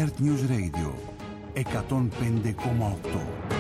Earth News Radio 105,8.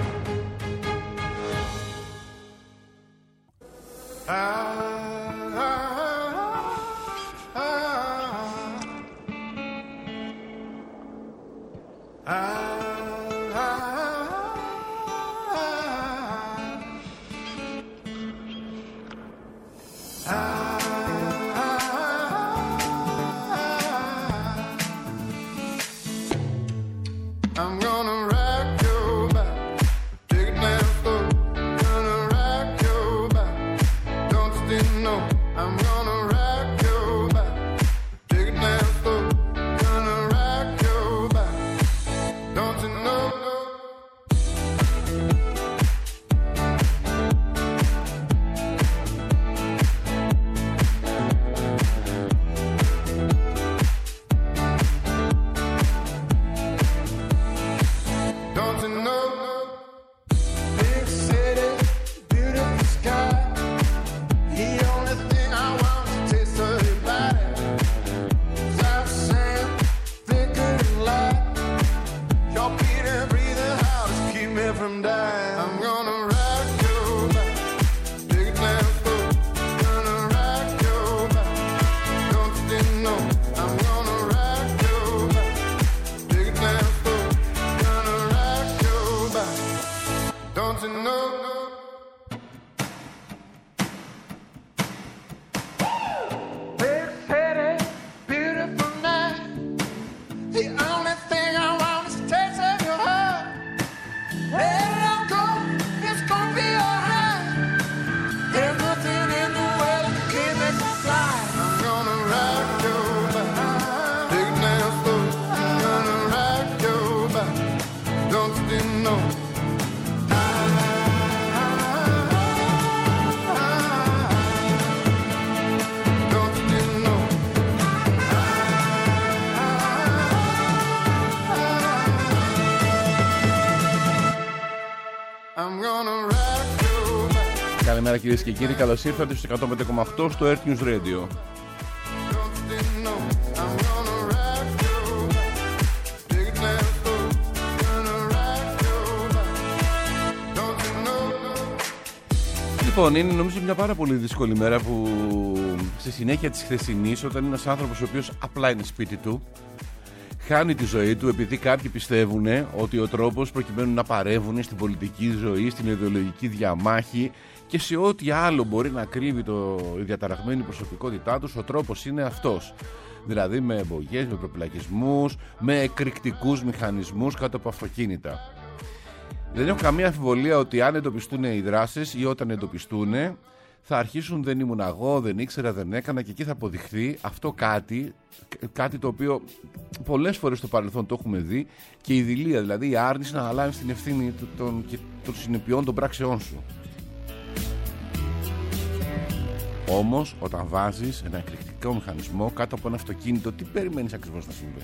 Καλημέρα κυρίες και κύριοι, καλώς ήρθατε στο 105,8 στο Earth News Radio. Λοιπόν, είναι νομίζω μια πάρα πολύ δύσκολη μέρα που στη συνέχεια της χθεσινής, όταν είναι ένας άνθρωπος ο οποίος απλά είναι σπίτι του, χάνει τη ζωή του επειδή κάποιοι πιστεύουν ότι ο τρόπος προκειμένου να παρεύουν στην πολιτική ζωή, στην ιδεολογική διαμάχη και σε ό,τι άλλο μπορεί να κρύβει η διαταραγμένη προσωπικότητά τους, ο τρόπος είναι αυτός. Δηλαδή με εμπογές, με προπυλακισμούς, με εκρηκτικούς μηχανισμούς κάτω από αυτοκίνητα. Δεν έχω καμία αμφιβολία ότι αν εντοπιστούν οι δράσεις ή όταν εντοπιστούν, θα αρχίσουν δεν ήμουν εγώ, δεν ήξερα, δεν έκανα, και εκεί θα αποδειχθεί αυτό κάτι το οποίο πολλές φορές στο παρελθόν το έχουμε δει, και η δειλία, δηλαδή η άρνηση να αναλάβεις την ευθύνη των συνεπειών των πράξεών σου. Όμως όταν βάζεις ένα εκρηκτικό μηχανισμό κάτω από ένα αυτοκίνητο, τι περιμένεις ακριβώς να συμβεί?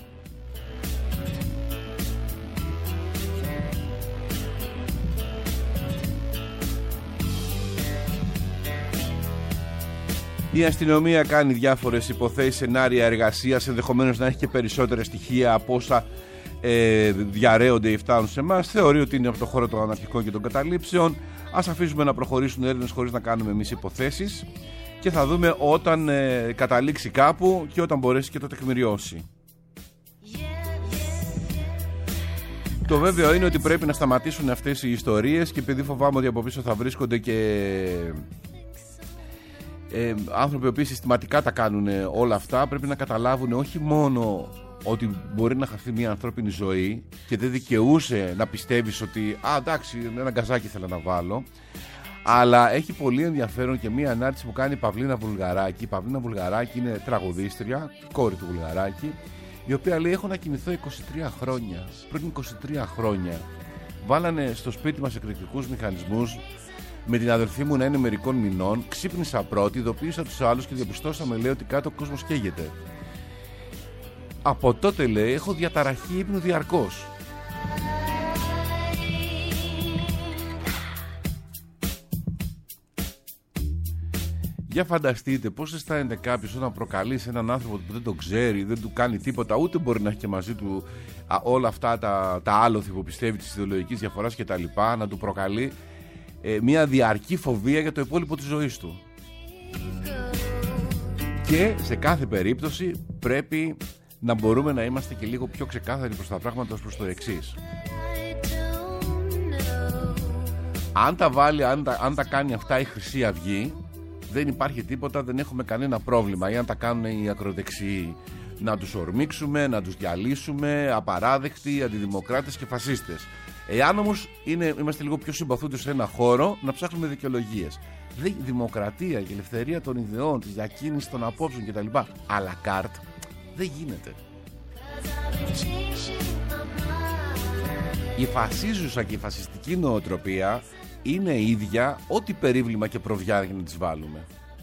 Η αστυνομία κάνει διάφορες υποθέσεις, σενάρια εργασίας, ενδεχομένως να έχει και περισσότερα στοιχεία από όσα διαρρέονται ή φτάνουν σε εμάς. Θεωρεί ότι είναι από το χώρο των αναρχικών και των καταλήψεων. Ας αφήσουμε να προχωρήσουν έρευνες χωρίς να κάνουμε εμείς υποθέσεις και θα δούμε όταν καταλήξει κάπου και όταν μπορέσει και το τεκμηριώσει. Το βέβαιο είναι ότι πρέπει να σταματήσουν αυτές οι ιστορίες, και επειδή φοβάμαι ότι από πίσω θα βρίσκονται και άνθρωποι οι οποίοι συστηματικά τα κάνουν όλα αυτά, πρέπει να καταλάβουν όχι μόνο ότι μπορεί να χαθεί μια ανθρώπινη ζωή και δεν δικαιούσε να πιστεύεις ότι εντάξει, ένα γκαζάκι ήθελα να βάλω, αλλά έχει πολύ ενδιαφέρον και μια ανάρτηση που κάνει η Παυλίνα Βουλγαράκη. Η Παυλίνα Βουλγαράκη είναι τραγουδίστρια, κόρη του Βουλγαράκη, η οποία λέει: έχω να κοιμηθώ 23 χρόνια. Πριν 23 χρόνια βάλανε στο σπίτι μας εκρηκτικούς μηχανισμούς. Με την αδελφή μου να είναι μερικών μηνών, ξύπνησα πρώτη, ειδοποίησα τους άλλους και διαπιστώσαμε, λέει, ότι κάτω ο κόσμος καίγεται. Από τότε, λέει, έχω διαταραχή ύπνου διαρκώς. Για φανταστείτε πώς αισθάνεται κάποιος όταν προκαλεί σε έναν άνθρωπο που δεν τον ξέρει, δεν του κάνει τίποτα, ούτε μπορεί να έχει και μαζί του όλα αυτά τα άλοθη που πιστεύει της ιδεολογικής διαφοράς και τα λοιπά, να του προκαλεί μια διαρκή φοβία για το υπόλοιπο της ζωής του. Και σε κάθε περίπτωση πρέπει να μπορούμε να είμαστε και λίγο πιο ξεκάθαροι προς τα πράγματα, ως προς το εξής. Αν τα κάνει αυτά η Χρυσή Αυγή, δεν υπάρχει τίποτα, δεν έχουμε κανένα πρόβλημα. Ή αν τα κάνουν οι ακροδεξιοί, να τους ορμήξουμε, να τους διαλύσουμε, απαράδεκτοι, αντιδημοκράτες και φασίστες. Εάν όμως είμαστε λίγο πιο συμπαθούντες σε ένα χώρο, να ψάχνουμε δικαιολογίες. Δημοκρατία και ελευθερία των ιδεών, της διακίνησης των απόψεων κτλ. À la carte δεν γίνεται. Η φασίζουσα και η φασιστική νοοτροπία είναι ίδια, ό,τι περίβλημα και προβιάρια να τις βάλουμε.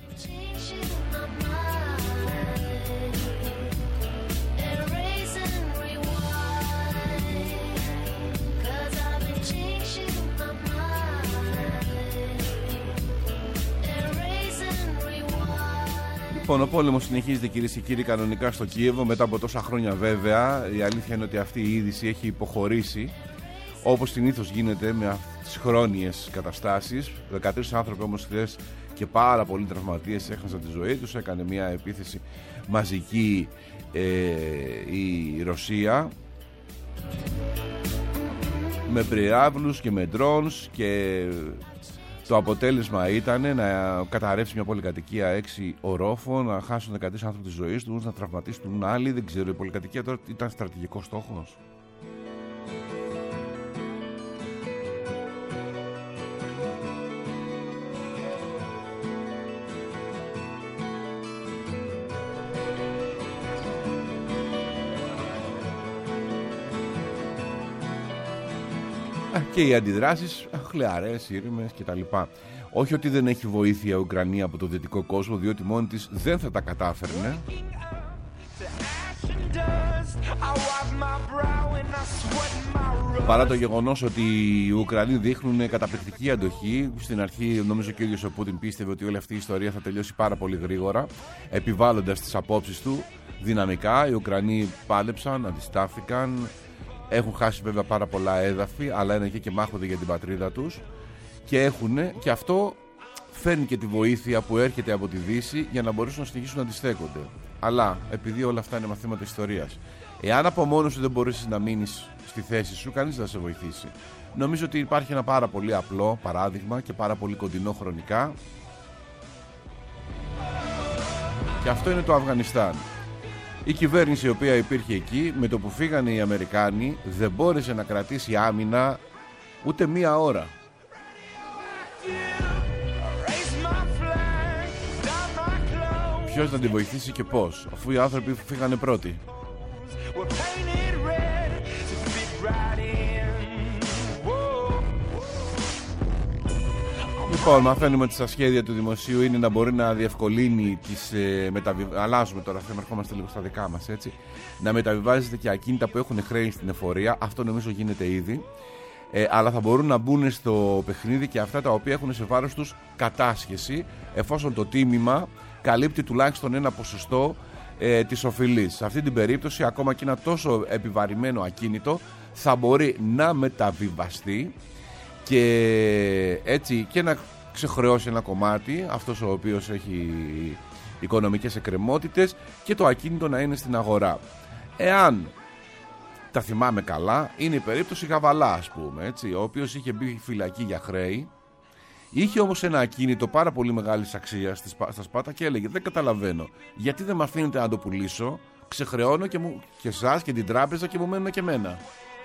Λοιπόν, ο πόλεμος συνεχίζεται, κυρίες και κύριοι, κανονικά στο Κίεβο μετά από τόσα χρόνια, βέβαια. Η αλήθεια είναι ότι αυτή η είδηση έχει υποχωρήσει, όπως συνήθως γίνεται με τις χρόνιες καταστάσεις. 13 άνθρωποι όμως χθες και πάρα πολλοί τραυματίες έχασαν τη ζωή τους. Έκανε μια επίθεση μαζική η Ρωσία με πυράβλους και με drones, και το αποτέλεσμα ήταν να καταρρεύσει μια πολυκατοικία 6 ορόφων, να χάσουν 13 άνθρωποι τη ζωή τους, να τραυματίσουν άλλοι. Δεν ξέρω, η πολυκατοικία τώρα ήταν στρατηγικός στόχος. Και οι αντιδράσεις χλιαρές, ήρεμες κτλ. Όχι ότι δεν έχει βοήθεια η Ουκρανία από το δυτικό κόσμο, διότι μόνη της δεν θα τα κατάφερνε. Παρά το γεγονός ότι οι Ουκρανοί δείχνουν καταπληκτική αντοχή. Στην αρχή νομίζω και ο ίδιος ο Πούτιν πίστευε ότι όλη αυτή η ιστορία θα τελειώσει πάρα πολύ γρήγορα, επιβάλλοντας τις απόψεις του δυναμικά. Οι Ουκρανοί πάλεψαν, αντιστάθηκαν. Έχουν χάσει βέβαια πάρα πολλά έδαφη, αλλά είναι εκεί και μάχονται για την πατρίδα τους. Και αυτό φέρνει και τη βοήθεια που έρχεται από τη Δύση για να μπορέσουν να συνεχίσουν να αντιστέκονται. Αλλά επειδή όλα αυτά είναι μαθήματα ιστορίας, εάν από μόνος σου δεν μπορέσεις να μείνεις στη θέση σου, κανείς δεν θα σε βοηθήσει. Νομίζω ότι υπάρχει ένα πάρα πολύ απλό παράδειγμα και πάρα πολύ κοντινό χρονικά, και αυτό είναι το Αφγανιστάν. Η κυβέρνηση η οποία υπήρχε εκεί, με το που φύγανε οι Αμερικάνοι, δεν μπόρεσε να κρατήσει άμυνα ούτε μία ώρα. Ποιος να την βοηθήσει και πώς, αφού οι άνθρωποι φύγανε πρώτοι. Λοιπόν, μαθαίνουμε ότι στα σχέδια του δημοσίου είναι να μπορεί να διευκολύνει τις αλλάζουμε τώρα, θα ερχόμαστε λίγο στα δικά μας, έτσι. Να μεταβιβάζεται και ακίνητα που έχουν χρέη στην εφορία. Αυτό νομίζω γίνεται ήδη. Αλλά θα μπορούν να μπουν στο παιχνίδι και αυτά τα οποία έχουν σε βάρος τους κατάσχεση, εφόσον το τίμημα καλύπτει τουλάχιστον ένα ποσοστό της οφειλής. Σε αυτή την περίπτωση, ακόμα και ένα τόσο επιβαρημένο ακίνητο θα μπορεί να μεταβιβαστεί και έτσι και να ξεχρεώσει ένα κομμάτι, αυτός ο οποίος έχει οικονομικές εκκρεμότητες, και το ακίνητο να είναι στην αγορά. Εάν τα θυμάμαι καλά, είναι η περίπτωση Γαβαλά, ας πούμε, έτσι, ο οποίος είχε μπει φυλακή για χρέη, είχε όμως ένα ακίνητο πάρα πολύ μεγάλης αξίας στα Σπάτα και έλεγε: δεν καταλαβαίνω, γιατί δεν με αφήνετε να το πουλήσω, ξεχρεώνω και εσάς και την τράπεζα και μου μένουν και εμένα.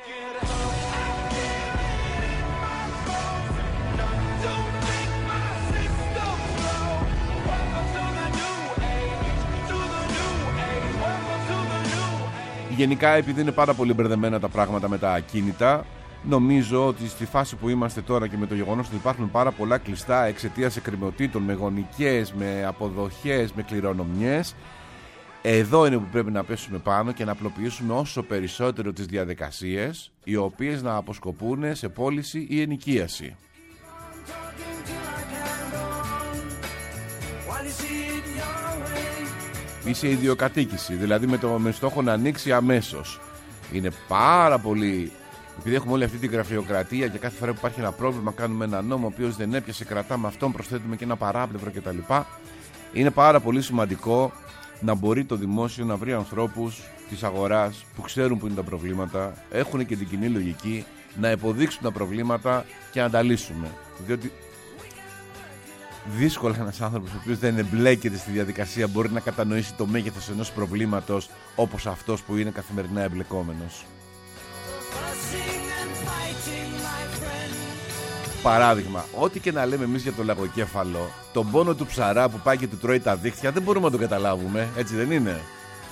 Γενικά, επειδή είναι πάρα πολύ μπερδεμένα τα πράγματα με τα ακίνητα, νομίζω ότι στη φάση που είμαστε τώρα και με το γεγονός ότι υπάρχουν πάρα πολλά κλειστά εξαιτίας εκκρεμωτήτων, με γονικές, με αποδοχές, με κληρονομιές, εδώ είναι που πρέπει να πέσουμε πάνω και να απλοποιήσουμε όσο περισσότερο τις διαδικασίες, οι οποίες να αποσκοπούν σε πώληση ή ενοικίαση. ή σε ιδιοκατοίκηση, δηλαδή με στόχο να ανοίξει αμέσως. Είναι πάρα πολύ. Επειδή έχουμε όλη αυτή την γραφειοκρατία και κάθε φορά που υπάρχει ένα πρόβλημα κάνουμε ένα νόμο ο οποίος δεν έπιασε, κρατάμε αυτόν, προσθέτουμε και ένα παράπλευρο κτλ. Είναι πάρα πολύ σημαντικό να μπορεί το δημόσιο να βρει ανθρώπους της αγοράς που ξέρουν που είναι τα προβλήματα, έχουν και την κοινή λογική, να υποδείξουν τα προβλήματα και να τα λύσουμε. Διότι δύσκολα ένας άνθρωπος ο οποίος δεν εμπλέκεται στη διαδικασία μπορεί να κατανοήσει το μέγεθος ενός προβλήματος όπως αυτός που είναι καθημερινά εμπλεκόμενος. Παράδειγμα, ό,τι και να λέμε εμείς για το λαγοκέφαλο, τον πόνο του ψαρά που πάει και του τρώει τα δίχτυα δεν μπορούμε να τον καταλάβουμε, έτσι δεν είναι?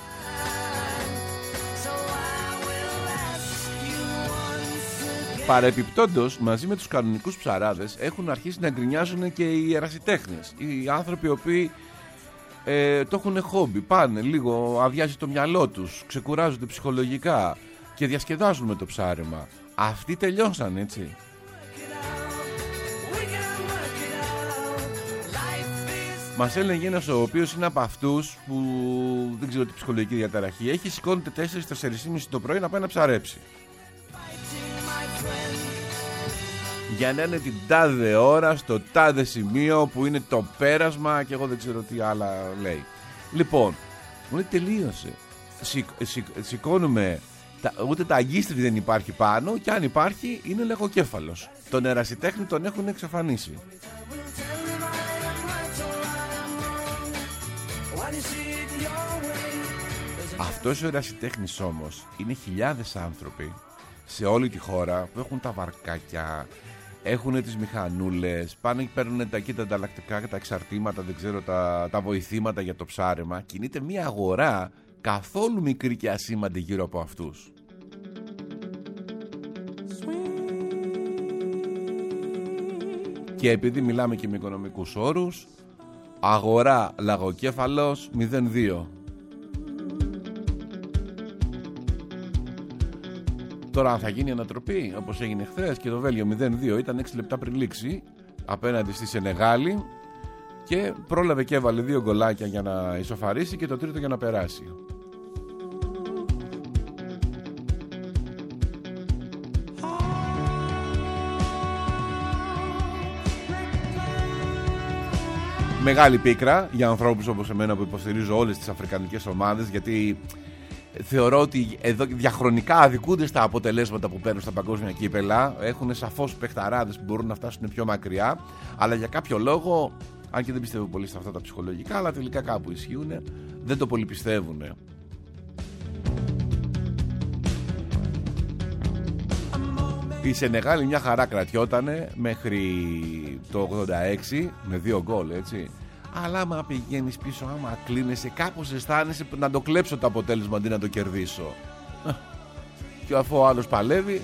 Παρεπιπτόντως, μαζί με τους κανονικούς ψαράδες έχουν αρχίσει να γκρινιάζουν και οι ερασιτέχνες, οι άνθρωποι οι οποίοι το έχουν χόμπι, πάνε λίγο, αδειάζει το μυαλό τους, ξεκουράζονται ψυχολογικά και διασκεδάζουν με το ψάρεμα. Αυτοί τελειώσαν, έτσι. Μας έλεγε ένας ο οποίος είναι από αυτούς που δεν ξέρω τι ψυχολογική διαταραχή έχει, σηκώνεται 4-4.30 το πρωί να πάει να ψαρέψει. Για να είναι την τάδε ώρα στο τάδε σημείο που είναι το πέρασμα και εγώ δεν ξέρω τι άλλα λέει. Λοιπόν, μου λέει τελείωσε. Σηκώνουμε, ούτε τα αγκίστρι δεν υπάρχει πάνω και αν υπάρχει είναι λαγοκέφαλος. Τον ερασιτέχνη τον έχουν εξαφανίσει. Αυτός ο ερασιτέχνης όμως είναι χιλιάδες άνθρωποι σε όλη τη χώρα που έχουν τα βαρκάκια, έχουν τις μηχανούλες, πάνε και παίρνουν τα ανταλλακτικά και τα εξαρτήματα, δεν ξέρω, τα βοηθήματα για το ψάρεμα. Κινείται μια αγορά καθόλου μικρή και ασήμαντη γύρω από αυτούς. Και επειδή μιλάμε και με οικονομικούς όρους, αγορά λαγοκέφαλος 0,2. Τώρα αν θα γίνει ανατροπή όπως έγινε χθες και το Βέλγιο 0-2 ήταν 6 λεπτά πριν λήξει απέναντι στη Σενεγάλη και πρόλαβε και έβαλε 2 γκολάκια για να ισοφαρίσει και το τρίτο για να περάσει. Μεγάλη πίκρα για ανθρώπους όπως εμένα που υποστηρίζω όλες τις αφρικανικές ομάδες, γιατί θεωρώ ότι εδώ διαχρονικά αδικούνται στα αποτελέσματα που παίρνουν στα παγκόσμια κύπελα. Έχουν σαφώς παιχταράδες που μπορούν να φτάσουν πιο μακριά, αλλά για κάποιο λόγο, αν και δεν πιστεύω πολύ σε αυτά τα ψυχολογικά, αλλά τελικά κάπου ισχύουν, δεν το πολύ πιστεύουν. Η Σενεγάλη μια χαρά κρατιότανε μέχρι το 86 με 2 γκολ, έτσι. Αλλά άμα πηγαίνεις πίσω, άμα κλείνεσαι, κάπως αισθάνεσαι να το κλέψω το αποτέλεσμα αντί να το κερδίσω. Και αφού ο άλλος παλεύει.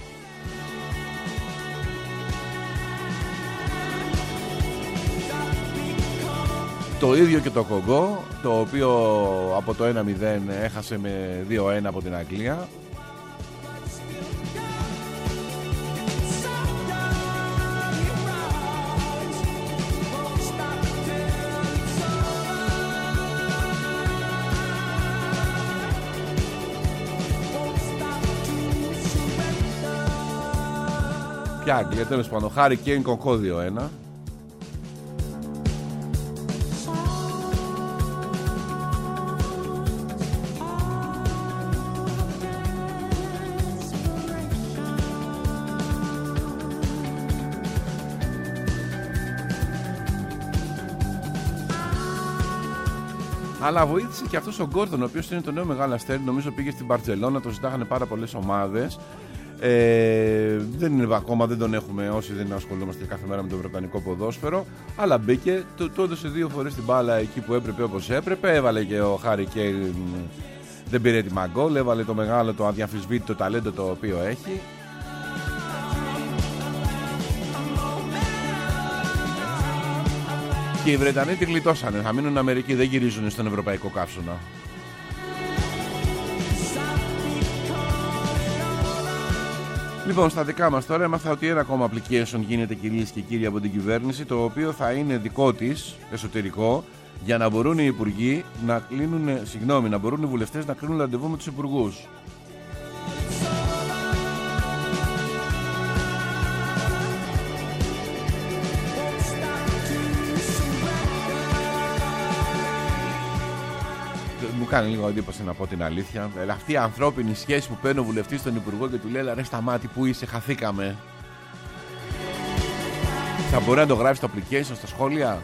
Το ίδιο και το Κογκό, το οποίο από το 1-0 έχασε με 2-1 από την Αγγλία. Ποια Αγγλία, τέλος πάντων, Χάρι Κέιν Κογκό 2-1. Αλλά βοήθησε και αυτός ο Γκόρντον, ο οποίος είναι το νέο μεγάλο αστέρι. Νομίζω πήγε στην Μπαρτσελώνα, το ζητάγανε πάρα πολλές ομάδες. Δεν είναι ακόμα, δεν τον έχουμε όσοι δεν ασχολούμαστε κάθε μέρα με το βρετανικό ποδόσφαιρο. Αλλά μπήκε, του έδωσε 2 φορές την μπάλα εκεί που έπρεπε, όπως έπρεπε. Έβαλε και ο Χάρι Κέιν, δεν πήρε έτοιμα γκολ. Έβαλε το μεγάλο, το αδιαμφισβήτητο ταλέντο το οποίο έχει. Και οι Βρετανοί τη γλιτώσανε. Θα μείνουν Αμερική, δεν γυρίζουν στον ευρωπαϊκό καύσωνα. Λοιπόν, στα δικά μας τώρα έμαθα ότι ένα ακόμα application γίνεται, κυρίες και κύριοι, από την κυβέρνηση, το οποίο θα είναι δικό της, εσωτερικό, για να μπορούν οι υπουργοί να κλείνουν, να μπορούν οι βουλευτές να κλείνουν ραντεβού με τους υπουργούς. Μου κάνει λίγο εντύπωση, να πω την αλήθεια. Αυτή η ανθρώπινη σχέση που παίρνει ο βουλευτής στον υπουργό και του λέει ρε σταμάτη, που είσαι, χαθήκαμε. Θα μπορεί να το γράψει στο application, στα σχόλια.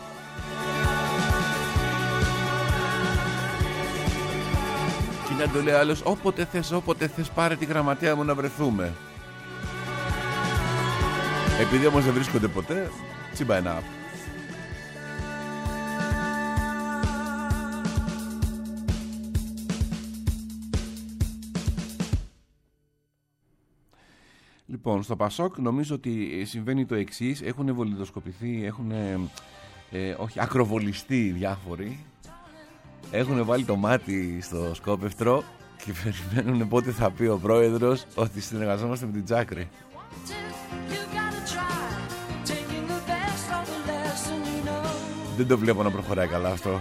Και να το λέει άλλος, όποτε θες πάρε τη γραμματέα μου να βρεθούμε. Επειδή όμως δεν βρίσκονται ποτέ, τσίμπα ένα. Λοιπόν, στο Πασόκ νομίζω ότι συμβαίνει το εξής. Έχουν βολιδοσκοπηθεί, έχουν ακροβολιστεί διάφοροι. Έχουν βάλει το μάτι στο σκόπευτρο και περιμένουν πότε θα πει ο πρόεδρος ότι συνεργαζόμαστε με την Τζάκρη. Δεν το βλέπω να προχωράει καλά αυτό.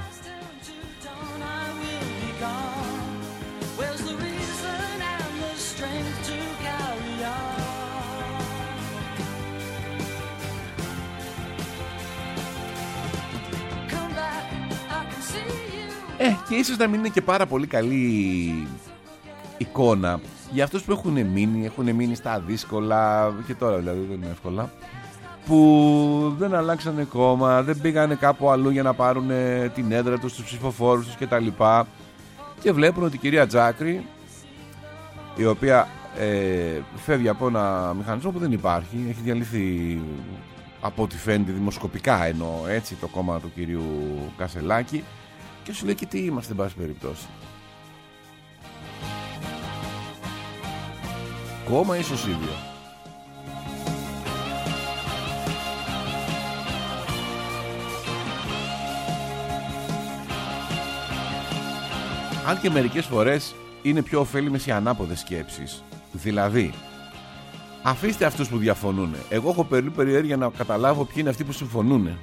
Και ίσως να μην είναι και πάρα πολύ καλή εικόνα για αυτούς που έχουν μείνει στα δύσκολα, και τώρα δηλαδή δεν είναι εύκολα, που δεν αλλάξανε κόμμα, δεν πήγανε κάπου αλλού για να πάρουν την έδρα τους, τους ψηφοφόρους τους κτλ. Και βλέπουν ότι η κυρία Τζάκρη, η οποία φεύγει από ένα μηχανισμό που δεν υπάρχει, έχει διαλυθεί από ό,τι φαίνεται δημοσκοπικά, εννοώ έτσι, το κόμμα του κυρίου Κασελάκη, και σου λέει και τι είμαστε, εν πάση περιπτώσει. Κόμμα ή σωσίδιο. Αν και μερικές φορές είναι πιο ωφέλιμες οι ανάποδες σκέψεις. Δηλαδή, αφήστε αυτούς που διαφωνούν. Εγώ έχω περιέργεια να καταλάβω ποιοι είναι αυτοί που συμφωνούν.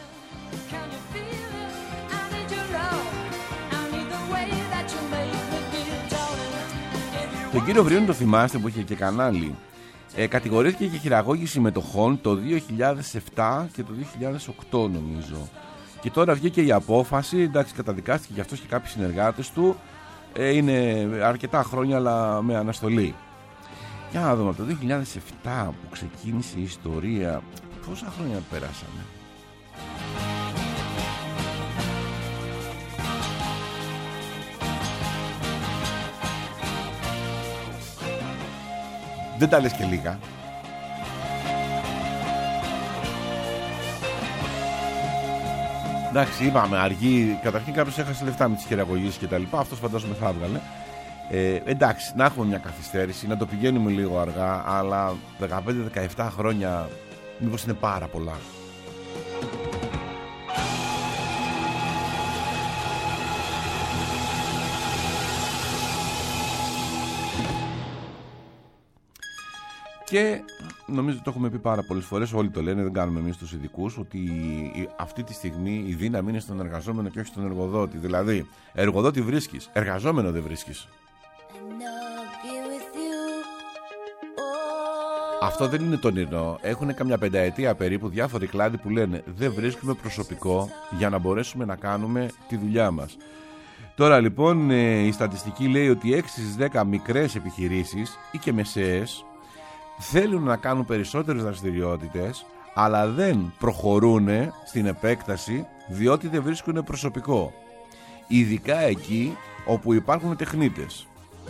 Τον κύριο Βριώνη το θυμάστε, που είχε και κανάλι. Κατηγορήθηκε για χειραγώγηση μετοχών το 2007 και το 2008 νομίζω. Και τώρα βγήκε η απόφαση, εντάξει, καταδικάστηκε για αυτός και κάποιοι συνεργάτες του. Είναι αρκετά χρόνια αλλά με αναστολή. Για να δούμε, από το 2007 που ξεκίνησε η ιστορία, πόσα χρόνια πέρασαμε? Δεν τα λες και λίγα. Εντάξει, είπαμε αργή. Καταρχήν κάποιος έχασε λεφτά με τις χειραγωγήσεις και τα λοιπά. Αυτός φαντάζομαι θα έβγαλε. Εντάξει, να έχουμε μια καθυστέρηση, να το πηγαίνουμε λίγο αργά, αλλά 15-17 χρόνια μήπως είναι πάρα πολλά? Και νομίζω ότι το έχουμε πει πάρα πολλές φορές, όλοι το λένε, δεν κάνουμε εμείς τους ειδικούς, ότι αυτή τη στιγμή η δύναμη είναι στον εργαζόμενο και όχι στον εργοδότη. Δηλαδή, εργοδότη βρίσκεις, εργαζόμενο δεν βρίσκεις. Αυτό δεν είναι τονινό. Έχουν καμιά πενταετία περίπου διάφοροι κλάδοι που λένε δεν βρίσκουμε προσωπικό για να μπορέσουμε να κάνουμε τη δουλειά μας. Τώρα λοιπόν η στατιστική λέει ότι 6 στις 10 μικρές επιχειρήσεις ή και μεσαίες θέλουν να κάνουν περισσότερες δραστηριότητες, αλλά δεν προχωρούν στην επέκταση διότι δεν βρίσκουν προσωπικό. Ειδικά εκεί όπου υπάρχουν τεχνίτες.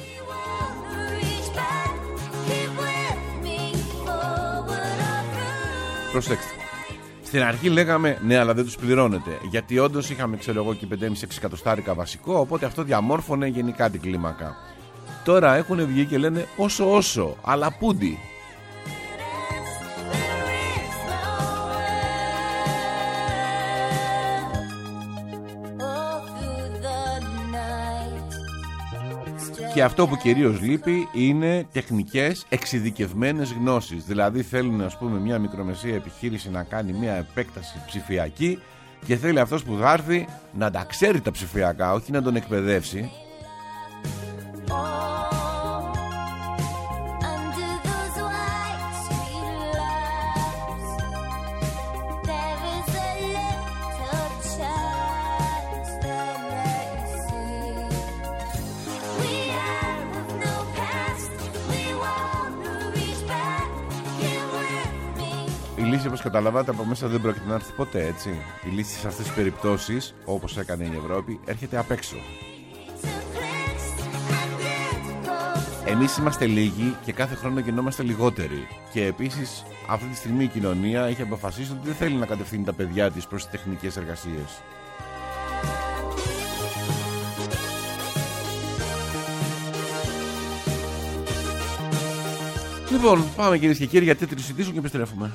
Προσέξτε. Στην αρχή λέγαμε ναι, αλλά δεν τους πληρώνεται. Γιατί όντως είχαμε, ξέρω εγώ, και 5,5-6 εκατοστάρικα βασικό, οπότε αυτό διαμόρφωνε γενικά την κλίμακα. Τώρα έχουν βγει και λένε όσο, αλλά πούντι. Και αυτό που κυρίως λείπει είναι τεχνικές εξειδικευμένες γνώσεις. Δηλαδή θέλουν, ας πούμε, μια μικρομεσαία επιχείρηση να κάνει μια επέκταση ψηφιακή και θέλει αυτός που θα έρθει να τα ξέρει τα ψηφιακά, όχι να τον εκπαιδεύσει. Η λύση, όπως καταλαβαίνετε, από μέσα δεν πρόκειται να έρθει ποτέ, έτσι. Η λύση σε αυτές τις περιπτώσεις, όπως έκανε η Ευρώπη, έρχεται απ' έξω. Εμείς είμαστε λίγοι και κάθε χρόνο γινόμαστε λιγότεροι. Και επίσης, αυτή τη στιγμή η κοινωνία έχει αποφασίσει ότι δεν θέλει να κατευθύνει τα παιδιά της προς τις τεχνικές εργασίες. Λοιπόν, πάμε κυρίες και κύριοι για τέτοιες ειδήσεις και επιστρέφουμε.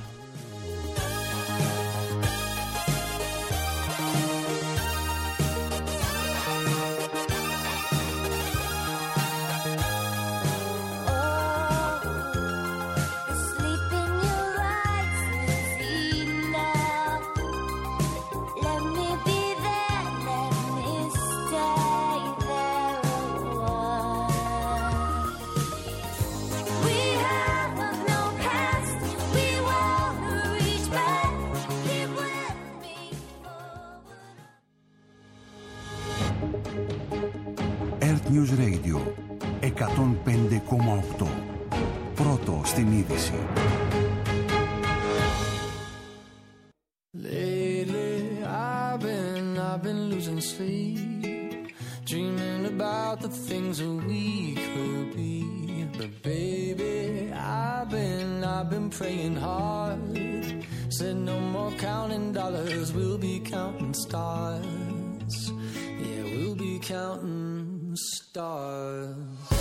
News Radio 105,8. Πρώτο στην είδηση. Lately I've been losing sleep, dreaming about the things that we could be. But baby, I've been praying hard. Said no more counting dollars, we'll be counting stars. Yeah, we'll be counting stars.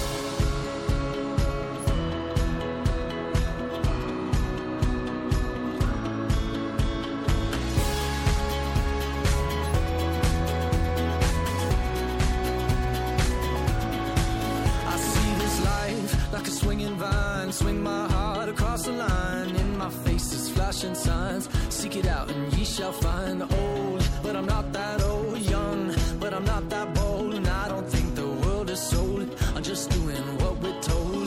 Like a swinging vine, swing my heart across the line. In my face is flashing signs. Seek it out and ye shall find. Old, but I'm not that old. Young, but I'm not that bold. And I don't think the world is sold. I'm just doing what we're told.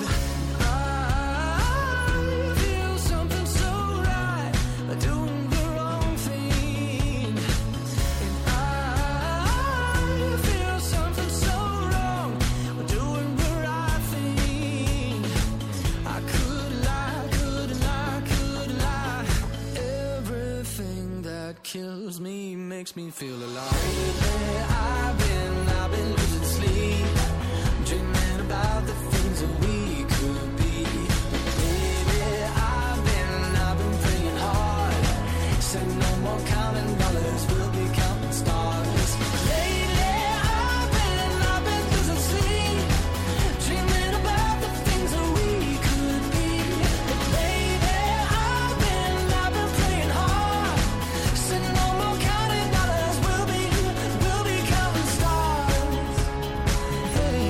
I feel something so right, doing the wrong thing. And I feel something so wrong, doing the right thing. I could lie, couldn't lie, couldn't lie. Everything that kills me makes me feel alive. Lately, I've been losing sleep, dreaming about the things that we could be. Baby, I've been praying hard. Said no more counting dollars, we'll be counting stars. Lately, I've been losing sleep, dreaming about the things that we could be. Baby, I've been praying hard. Said no more counting dollars, we'll be counting stars. Hey.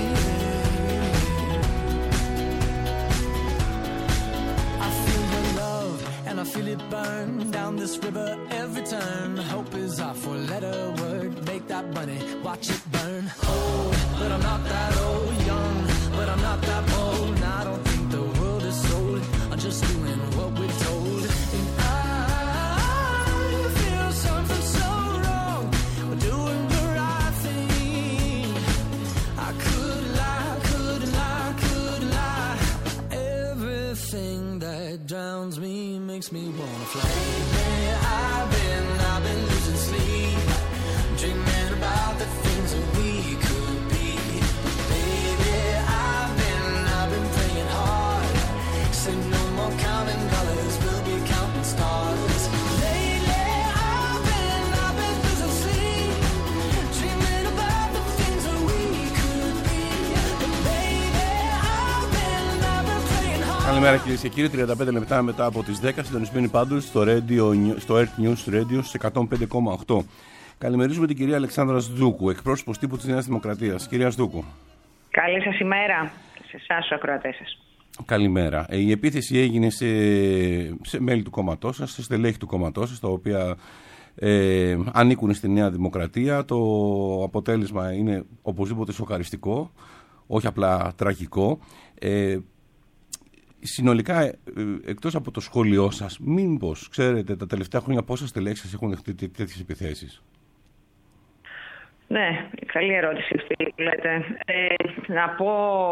I feel your love and I feel it burn down this river every turn. Hope is our four-letter word. Make that money, watch it burn. Old, but I'm not that old. Young, but I'm not that bold. And I don't think the world is sold. I'm just doing what we're told. And I feel something so wrong, we're doing the right thing. I could lie, couldn't lie, couldn't lie. Everything that drowns me makes me wanna fly. Lately, I've been losing sleep, dreaming about the things that we could be. Baby, I've been praying hard. Say no more counting dollars, we'll be counting stars. Lately, I've been losing sleep, dreaming about the things that we could be. But baby, I've been praying hard. Καλημέρα κυρίες και κύριοι, 35 λεπτά μετά από τις 10, συντονισμένοι πάντως στο Earth News Radio σε 105,8. Καλημερίζουμε την κυρία Αλεξάνδρα Σδούκου, εκπρόσωπος τύπου της Νέας Δημοκρατίας. Κυρία Σδούκου. Καλή σας ημέρα σε εσάς τους ακροατές σας. Καλημέρα. Η επίθεση έγινε σε μέλη του κόμματός σας, σε στελέχη του κόμματός σας, τα οποία ανήκουν στη Νέα Δημοκρατία. Το αποτέλεσμα είναι οπωσδήποτε σοκαριστικό, όχι απλά τραγικό. Συνολικά, εκτός από το σχόλιο σας, μήπως ξέρετε τα τελευταία χρόνια πόσα στελέχη σας έχουν δεχτεί τέτοιες επιθέσεις? Ναι, καλή ερώτηση αυτή που λέτε. Να πω...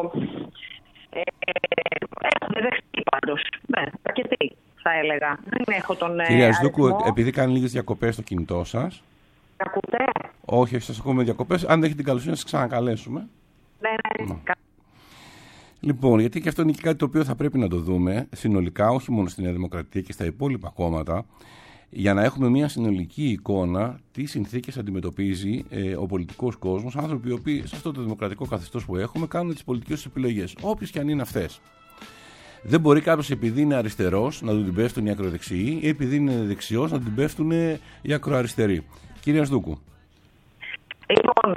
Έχουν δεχτεί πάντως. Ναι, αρκετοί θα έλεγα. Δεν έχω τον Κυρία Ασδούκου, επειδή κάνει λίγες διακοπές στο κινητό σας... Ακούτε? Όχι, σας ακούμε διακοπές. Αν έχετε την καλοσύνη να σας ξανακαλέσουμε. Ναι. Λοιπόν, γιατί και αυτό είναι και κάτι το οποίο θα πρέπει να το δούμε συνολικά, όχι μόνο στη Νέα Δημοκρατία και στα υπόλοιπα κόμματα, για να έχουμε μια συνολική εικόνα τι συνθήκες αντιμετωπίζει ο πολιτικός κόσμος, άνθρωποι οι οποίοι σε αυτό το δημοκρατικό καθεστώς που έχουμε κάνουν τις πολιτικές τους επιλογές, όποιες και αν είναι αυτές. Δεν μπορεί κάποιος επειδή είναι αριστερός να του την πέφτουν οι ακροδεξιοί ή επειδή είναι δεξιός να του την πέφτουν οι ακροαριστεροί. Κύριε Ασδούκου. Λοιπόν,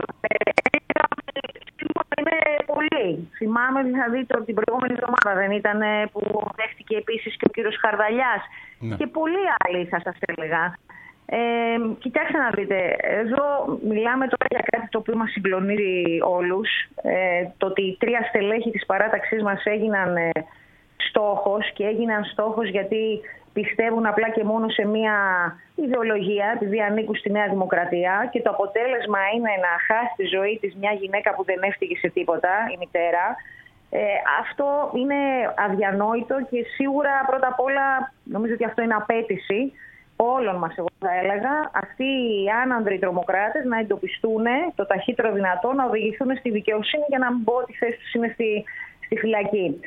είναι πολύ. Θυμάμαι δηλαδή την προηγούμενη εβδομάδα δεν ήταν που δέχτηκε επίσης και ο κύριος Χαρδαλιάς. Ναι. Και πολλοί άλλοι θα σας έλεγα. Κοιτάξτε να δείτε, εδώ μιλάμε τώρα για κάτι το οποίο μας συγκλονίζει όλους. Το ότι 3 στελέχη της παράταξής μας έγιναν στόχος και έγιναν στόχος γιατί πιστεύουν απλά και μόνο σε μια ιδεολογία, επειδή ανήκουν στη Νέα Δημοκρατία, και το αποτέλεσμα είναι να χάσει τη ζωή της μια γυναίκα που δεν έφτυγε σε τίποτα, η μητέρα. Αυτό είναι αδιανόητο και σίγουρα πρώτα απ' όλα νομίζω ότι αυτό είναι απέτηση όλων μας, εγώ θα έλεγα, αυτοί οι άνανδροι τρομοκράτες να εντοπιστούν το ταχύτερο δυνατό, να οδηγηθούν στη δικαιοσύνη για να μην πω ότι η θέση τους είναι στη φυλακή.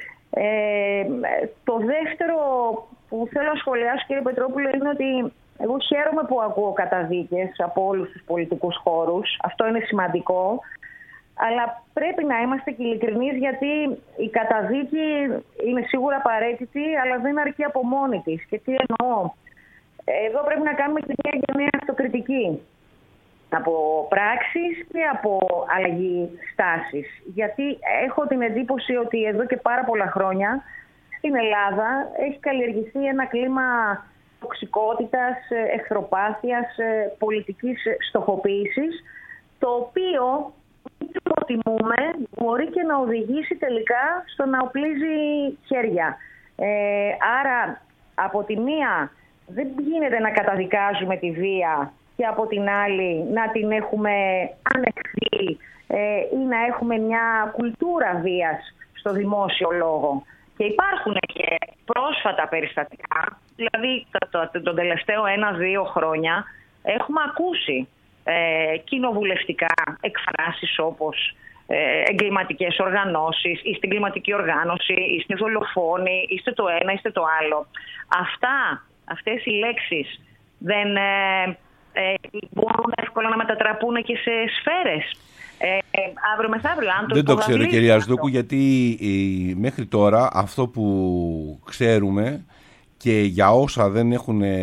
Το δεύτερο που θέλω να σχολιάσω, κύριε Πετρόπουλο, είναι ότι εγώ χαίρομαι που ακούω καταδίκες από όλους τους πολιτικούς χώρους. Αυτό είναι σημαντικό. Αλλά πρέπει να είμαστε και ειλικρινείς, γιατί η καταδίκη είναι σίγουρα απαραίτητη, αλλά δεν αρκεί από μόνη της. Και τι εννοώ? Εδώ πρέπει να κάνουμε και μια γενναία αυτοκριτική από πράξεις και από αλλαγή στάσης. Γιατί έχω την εντύπωση ότι εδώ και πάρα πολλά χρόνια στην Ελλάδα έχει καλλιεργηθεί ένα κλίμα τοξικότητας, εχθροπάθειας, πολιτικής στοχοποίησης, το οποίο, το προτιμούμε, μπορεί και να οδηγήσει τελικά στο να οπλίζει χέρια. Άρα, από τη μία δεν γίνεται να καταδικάζουμε τη βία και από την άλλη να την έχουμε ανεχθεί ή να έχουμε μια κουλτούρα βίας στο δημόσιο λόγο. Και υπάρχουν και πρόσφατα περιστατικά, δηλαδή τον τελευταίο 1-2 χρόνια έχουμε ακούσει κοινοβουλευτικά εκφράσεις όπως εγκληματικές οργανώσεις, είστε εγκληματική οργάνωση, είστε δολοφόνοι, είστε το ένα, είστε το άλλο. Αυτές οι λέξεις δεν μπορούν εύκολα να μετατραπούν και σε σφαίρες. Αύριο μεθαύριο, αν δεν το ξέρω, κυρία Ασδούκου, γιατί μέχρι τώρα αυτό που ξέρουμε και για όσα δεν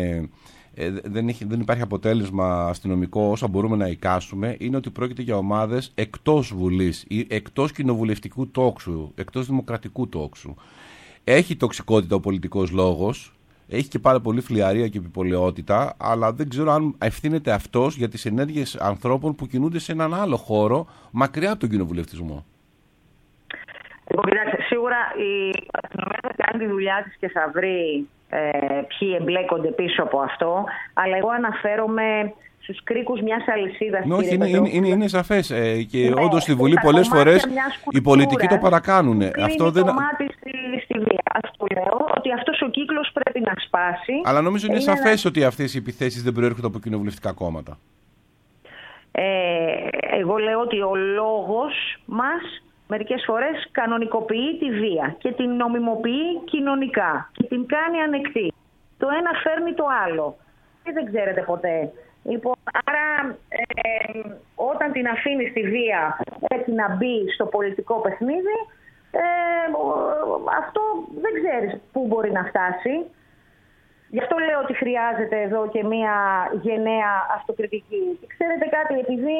υπάρχει αποτέλεσμα αστυνομικό, όσα μπορούμε να εικάσουμε, είναι ότι πρόκειται για ομάδες εκτός Βουλής ή εκτός κοινοβουλευτικού τόξου, εκτός δημοκρατικού τόξου. Έχει τοξικότητα ο πολιτικός λόγος, έχει και πάρα πολύ φλιαρία και επιπολαιότητα, αλλά δεν ξέρω αν ευθύνεται αυτός για τις ενέργειες ανθρώπων που κινούνται σε έναν άλλο χώρο, μακριά από τον κοινοβουλευτισμό. Λοιπόν, κοιτάξτε, σίγουρα η αστυνομία θα κάνει τη δουλειά της και θα βρει ποιοι εμπλέκονται πίσω από αυτό, αλλά εγώ αναφέρομαι στους κρίκους μιας αλυσίδας. Όχι, είναι σαφές. Και όντως στη Βουλή πολλές φορές οι πολιτικοί το παρακάνουν. Αυτό δεν... στη βία. Αυτό λέω, ότι αυτός ο κύκλος πρέπει να σπάσει. Αλλά νομίζω είναι σαφές ότι αυτές οι επιθέσεις δεν προέρχονται από κοινοβουλευτικά κόμματα. Εγώ λέω ότι ο λόγος μας μερικές φορές κανονικοποιεί τη βία και την νομιμοποιεί κοινωνικά και την κάνει ανεκτή. Το ένα φέρνει το άλλο και δεν ξέρετε ποτέ. Λοιπόν, άρα όταν την αφήνει στη βία έτσι να μπει στο πολιτικό παιχνίδι, αυτό δεν ξέρεις πού μπορεί να φτάσει. Γι' αυτό λέω ότι χρειάζεται εδώ και μια γενναία αυτοκριτική. Και ξέρετε κάτι, επειδή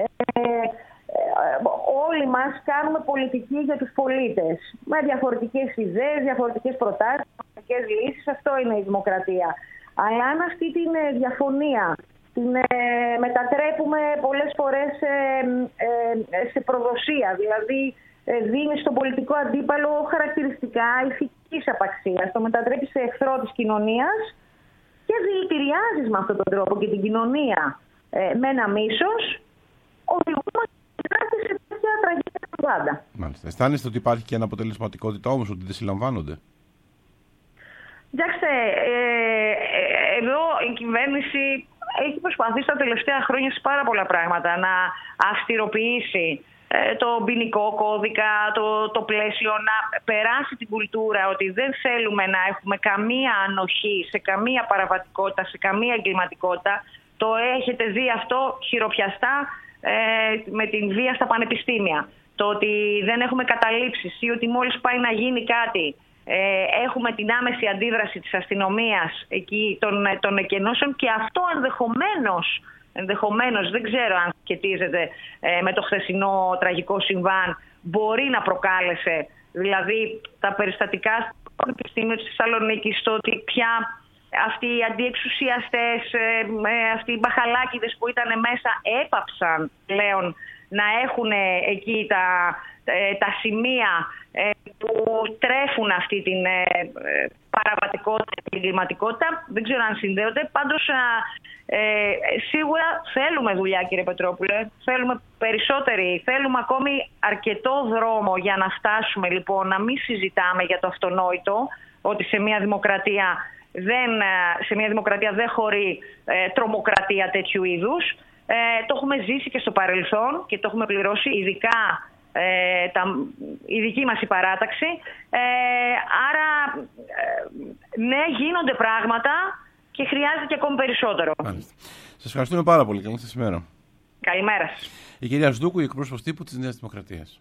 όλοι μας κάνουμε πολιτική για τους πολίτες, με διαφορετικές ιδέες, διαφορετικές προτάσεις, διαφορετικές λύσεις, αυτό είναι η δημοκρατία. Αλλά αν αυτή την διαφωνία την μετατρέπουμε πολλές φορές σε προδοσία. Δηλαδή δίνει στον πολιτικό αντίπαλο χαρακτηριστικά ηθικής απαξίας. Το μετατρέπει σε εχθρό της κοινωνίας και δηλητηριάζεις με αυτόν τον τρόπο και την κοινωνία με ένα μίσος, οδηγούμαστε σε τέτοια τραγική προπαγάνδα. Μάλιστα. Αισθάνεστε ότι υπάρχει και αναποτελεσματικότητα όμως, ότι δεν συλλαμβάνονται? Κοιτάξτε, εδώ η κυβέρνηση έχει προσπαθήσει τα τελευταία χρόνια σε πάρα πολλά πράγματα να αυστηροποιήσει το ποινικό κώδικα, το πλαίσιο, να περάσει την κουλτούρα ότι δεν θέλουμε να έχουμε καμία ανοχή σε καμία παραβατικότητα, σε καμία εγκληματικότητα. Το έχετε δει αυτό χειροπιαστά με την βία στα πανεπιστήμια. Το ότι δεν έχουμε καταλήψεις ή ότι μόλις πάει να γίνει κάτι έχουμε την άμεση αντίδραση της αστυνομίας εκεί των εκενώσεων, και αυτό ενδεχομένως, δεν ξέρω αν σχετίζεται με το χθεσινό τραγικό συμβάν, μπορεί να προκάλεσε, δηλαδή τα περιστατικά στο Πανεπιστήμιο της Θεσσαλονίκης, το ότι πια αυτοί οι αντιεξουσιαστές, αυτοί οι μπαχαλάκιδες που ήταν μέσα έπαψαν πλέον να έχουν εκεί τα σημεία που τρέφουν αυτή την παραβατικότητα, την εγκληματικότητα. Δεν ξέρω αν συνδέονται. Πάντως σίγουρα θέλουμε δουλειά, κύριε Πετρόπουλε. Θέλουμε περισσότερη. Θέλουμε ακόμη αρκετό δρόμο για να φτάσουμε, λοιπόν, να μην συζητάμε για το αυτονόητο, ότι σε μια δημοκρατία δεν χωρεί τρομοκρατία τέτοιου είδους. Το έχουμε ζήσει και στο παρελθόν και το έχουμε πληρώσει, ειδικά η δική μας η παράταξη. Άρα ναι, γίνονται πράγματα και χρειάζεται και ακόμη περισσότερο. Μάλιστα. Σας ευχαριστούμε πάρα πολύ. Καλή σας ημέρα. Καλημέρα σας. Η κυρία Σδούκου, η εκπρόσωπος τύπου της Νέας Δημοκρατίας.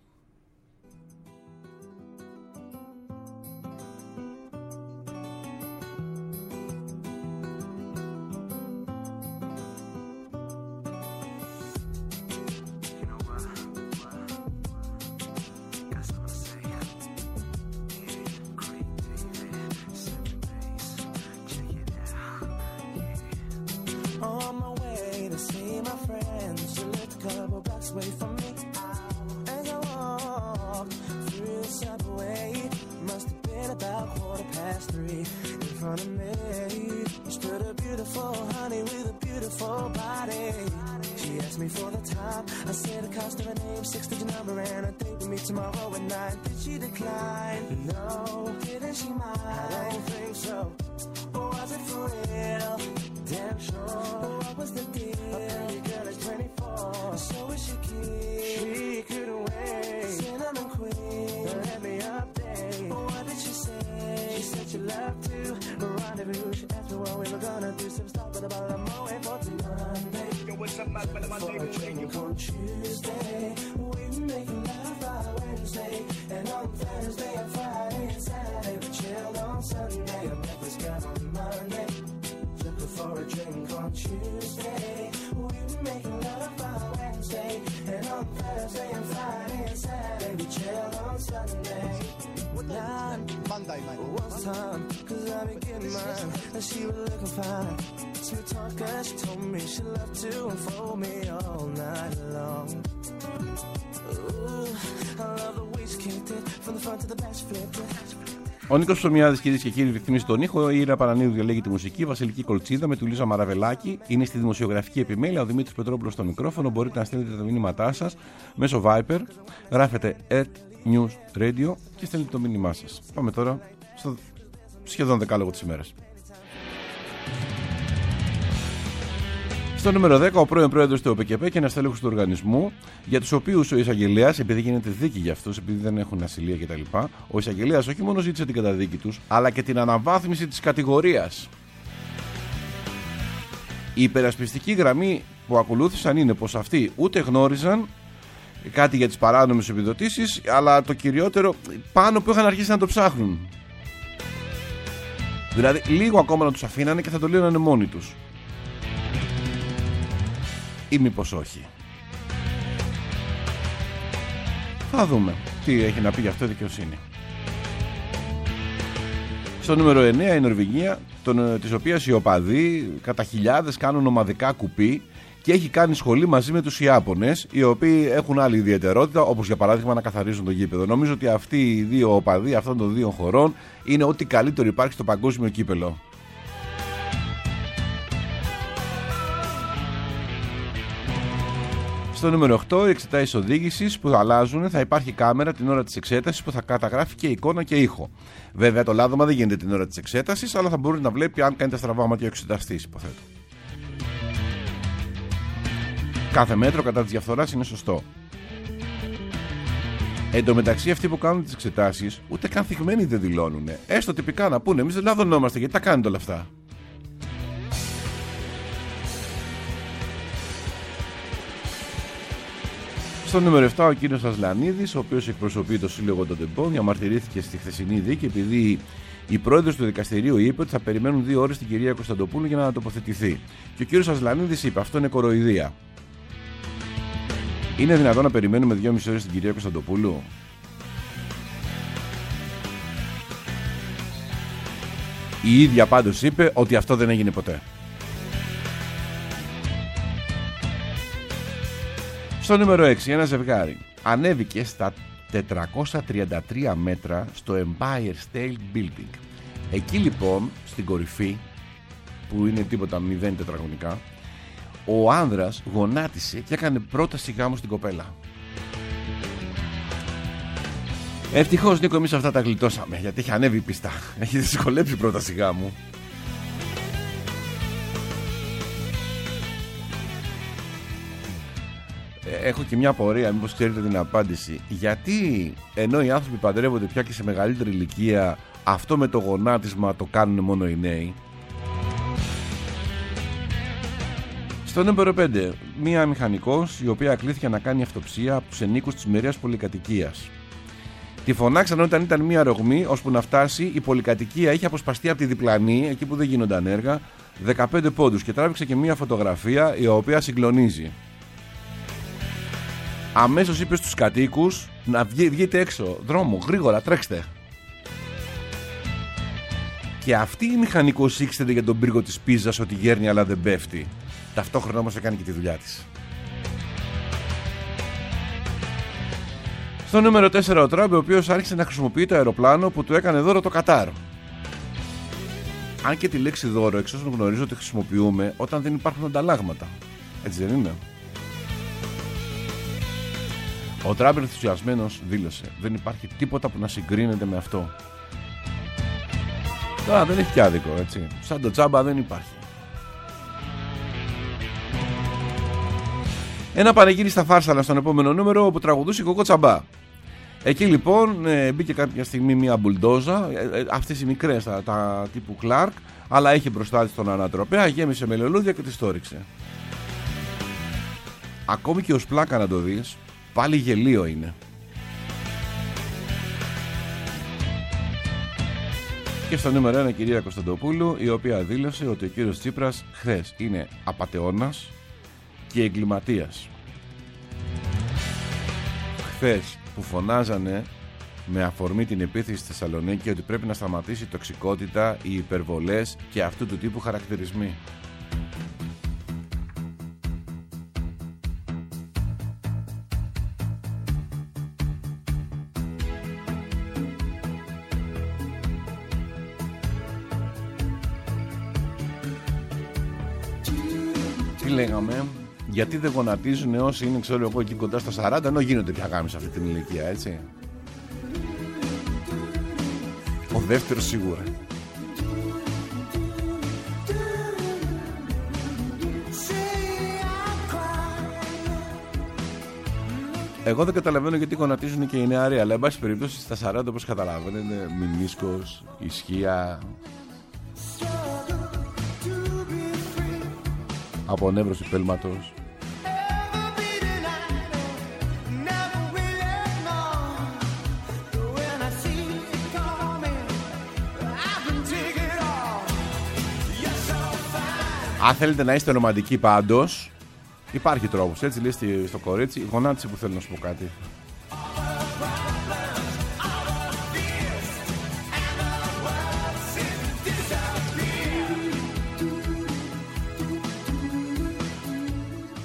Ο Νίκος Ψωμιάδης, κυρίες και κύριοι, ρυθμίζει τον ήχο. Η Ήρα Παρανίδου διαλέγει τη μουσική. Βασιλική Κολτσίδα με τη Λίζα Μαραβελάκη είναι στη δημοσιογραφική επιμέλεια. Ο Δημήτρης Πετρόπουλος στο μικρόφωνο. Μπορείτε να στέλνετε τα μήνυματά σας μέσω Viper. Γράφετε @News Radio και στέλνετε το μήνυμά σας. Πάμε τώρα στο σχεδόν δεκάλογο της ημέρας. Στο νούμερο 10, ο πρώην πρόεδρος του ΟΠΚΠ και ένας τέλεχος του οργανισμού, για τους οποίους ο εισαγγελέας, επειδή γίνεται δίκη για αυτούς, επειδή δεν έχουν ασυλία κτλ., ο εισαγγελέας όχι μόνο ζήτησε την καταδίκη τους, αλλά και την αναβάθμιση της κατηγορίας. Η υπερασπιστική γραμμή που ακολούθησαν είναι πως αυτοί ούτε γνώριζαν κάτι για τις παράνομες επιδοτήσεις, αλλά το κυριότερο, πάνω που είχαν αρχίσει να το ψάχνουν. Δηλαδή, λίγο ακόμα να τους αφήνανε και θα το λύνανε μόνοι τους. Ή μήπως όχι. Θα δούμε τι έχει να πει γι' αυτό η δικαιοσύνη. Στο νούμερο 9 η Νορβηγία, της οποίας οι οπαδοί κατά χιλιάδες κάνουν ομαδικά κουπί και έχει κάνει σχολή μαζί με τους Ιάπωνες, οι οποίοι έχουν άλλη ιδιαιτερότητα, όπως για παράδειγμα να καθαρίζουν το γήπεδο. Νομίζω ότι αυτοί οι δύο οπαδοί αυτών των δύο χωρών είναι ό,τι καλύτερο υπάρχει στο παγκόσμιο κύπελο. Στο νούμερο 8, οι εξετάσεις οδήγησης που αλλάζουν, θα υπάρχει κάμερα την ώρα της εξέτασης που θα καταγράφει και εικόνα και ήχο. Βέβαια, το λάδωμα δεν γίνεται την ώρα της εξέτασης, αλλά θα μπορεί να βλέπει αν κάνει τα στραβά μάτια ο εξεταστής, υποθέτω. Κάθε μέτρο κατά της διαφθοράς είναι σωστό. Εν τω μεταξύ, αυτοί που κάνουν τις εξετάσεις ούτε καν θυγμένοι δεν δηλώνουν. Έστω τυπικά να πούνε: εμείς δεν λαδωνόμαστε, γιατί τα κάνετε όλα αυτά. Στο νούμερο 7, ο κύριος Ασλανίδης, ο οποίος εκπροσωπεί το Σύλλογο των Τεμπών, διαμαρτυρήθηκε στη χθεσινή δίκη επειδή η πρόεδρος του δικαστηρίου είπε ότι θα περιμένουν 2 ώρες την κυρία Κωνσταντοπούλου για να τοποθετηθεί. Και ο κύριος Ασλανίδης είπε: αυτό είναι κοροϊδία. Είναι δυνατόν να περιμένουμε 2,5 ώρες την κυρία Κωνσταντοπούλου? Η ίδια πάντως είπε ότι αυτό δεν έγινε ποτέ. Στο νούμερο 6, ένα ζευγάρι ανέβηκε στα 433 μέτρα στο Empire State Building. Εκεί λοιπόν, στην κορυφή, που είναι τίποτα 0 τετραγωνικά, ο άνδρας γονάτισε και έκανε πρόταση γάμου στην κοπέλα. Ευτυχώς, Νίκο, εμείς αυτά τα γλιτώσαμε, γιατί έχει ανέβει η πίστα. Έχει δυσκολέψει η πρόταση γάμου. Έχω και μια απορία, μήπως ξέρετε την απάντηση. Γιατί ενώ οι άνθρωποι παντρεύονται πια και σε μεγαλύτερη ηλικία, αυτό με το γονάτισμα το κάνουν μόνο οι νέοι? Στο νούμερο 5, μία μηχανικός η οποία κλήθηκε να κάνει αυτοψία από τους ενίκους της μοιραίας πολυκατοικίας. Τη φωνάξαν όταν ήταν μία ρογμή, ώσπου να φτάσει. Η πολυκατοικία είχε αποσπαστεί από τη διπλανή, εκεί που δεν γίνονταν έργα, 15 πόντους, και τράβηξε και μία φωτογραφία η οποία συγκλονίζει. Αμέσως είπε στους κατοίκους να βγείτε έξω, δρόμο, γρήγορα, τρέξτε. Και αυτή η μηχανικός ήξερε για τον πύργο της Πίζας ότι γέρνει αλλά δεν πέφτει. Ταυτόχρονα όμως έκανε και τη δουλειά της. Στο νούμερο 4, ο Τραμπ, ο οποίος άρχισε να χρησιμοποιεί το αεροπλάνο που του έκανε δώρο το Κατάρ. Αν και τη λέξη δώρο, εξ όσων γνωρίζω, τη χρησιμοποιούμε όταν δεν υπάρχουν ανταλλάγματα. Έτσι δεν είναι? Ο Τραμπ ενθουσιασμένος δήλωσε: δεν υπάρχει τίποτα που να συγκρίνεται με αυτό. Τώρα δεν έχει και άδικο, έτσι. Σαν το τσάμπα δεν υπάρχει. Ένα πανηγύρι στα Φάρσαλα στον επόμενο νούμερο, όπου τραγουδούσε η Κοκό Τσαμπά. Εκεί λοιπόν μπήκε κάποια στιγμή μια μπουλντόζα, αυτές οι μικρές, τα τύπου Clark, αλλά έχει μπροστά της τον ανατροπέα, γέμισε με λουλούδια και τη τόριξε. Ακόμη και ως πλάκα να το δεις, πάλι γελίο είναι. Και στο νούμερο 1, κυρία Κωνσταντοπούλου, η οποία δήλωσε ότι ο κύριος Τσίπρας χθες είναι απατεώνας και εγκληματίας. Χθες που φωνάζανε με αφορμή την επίθεση στη Θεσσαλονίκη ότι πρέπει να σταματήσει η τοξικότητα, οι υπερβολές και αυτού του τύπου χαρακτηρισμοί. Τι λέγαμε? Γιατί δεν γονατίζουν όσοι είναι, ξέρω εγώ, εκεί κοντά στα 40, ενώ γίνονται πια γάμοι σε αυτή την ηλικία, έτσι? Ο δεύτερος σίγουρα. Εγώ δεν καταλαβαίνω γιατί γονατίζουν και οι νεαροί, αλλά εν πάση περιπτώσει στα 40, όπως καταλαβαίνετε, μηνίσκος, ισχύα, από νεύρωση πέλματος. Αν θέλετε να είστε ρομαντικοί πάντως, υπάρχει τρόπος, έτσι λέει στο κορίτσι, γονάτισε που θέλω να σου πω κάτι.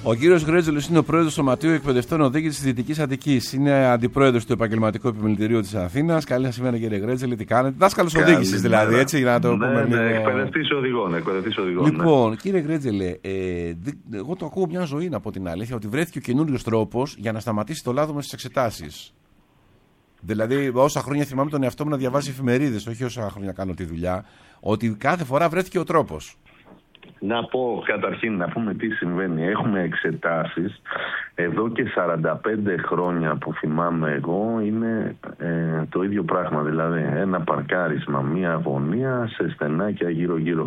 Ο κύριος Γκρέτζελος είναι ο πρόεδρος του Σωματείου Εκπαιδευτών Οδήγησης της Δυτικής Αττικής. Είναι αντιπρόεδρος του Επαγγελματικού Επιμελητηρίου της Αθήνας. Καλή σας ημέρα, κύριε Γκρέτζελε, τι κάνετε? Δάσκαλος οδήγησης δηλαδή, έτσι, για να το πούμε λίγο. Εκπαιδευτής οδηγών. Λοιπόν, κύριε Γκρέτζελε, εγώ το ακούω μια ζωή, να πω την αλήθεια, ότι βρέθηκε ο καινούριος τρόπος για να σταματήσει το λάδωμα στις εξετάσεις. Δηλαδή, όσα χρόνια θυμάμαι τον εαυτό μου να διαβάζει εφημερίδες, όχι όσα χρόνια κάνω τη δουλειά, ότι κάθε φορά βρέθηκε ο τρόπος. Να πω καταρχήν, να πούμε τι συμβαίνει. Έχουμε εξετάσεις εδώ και 45 χρόνια που θυμάμαι εγώ, είναι το ίδιο πράγμα. Δηλαδή ένα παρκάρισμα, μία αγωνία σε στενάκια γύρω-γύρω.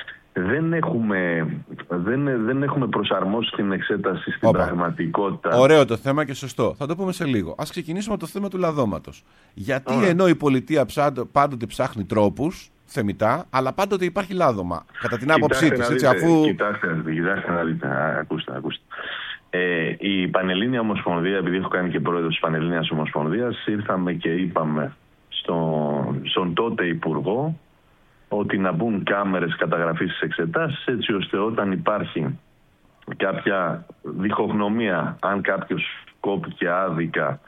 Δεν έχουμε προσαρμόσει την εξέταση στην πραγματικότητα. Ωραίο το θέμα και σωστό. Θα το πούμε σε λίγο. Ας ξεκινήσουμε από το θέμα του λαδώματος. Γιατί ενώ η πολιτεία πάντοτε ψάχνει τρόπους θεμιτά, αλλά πάντοτε υπάρχει λάδωμα, κατά την άποψή της, έτσι, αφού... Κοιτάξτε να δείτε, ακούστε. Η Πανελλήνια Ομοσπονδία, επειδή έχω κάνει και πρόεδρος της Πανελλήνιας Ομοσπονδίας, ήρθαμε και είπαμε στον τότε Υπουργό ότι να μπουν κάμερες καταγραφής στις εξετάσεις, έτσι ώστε όταν υπάρχει κάποια διχογνωμία, αν κάποιος κόπηκε άδικα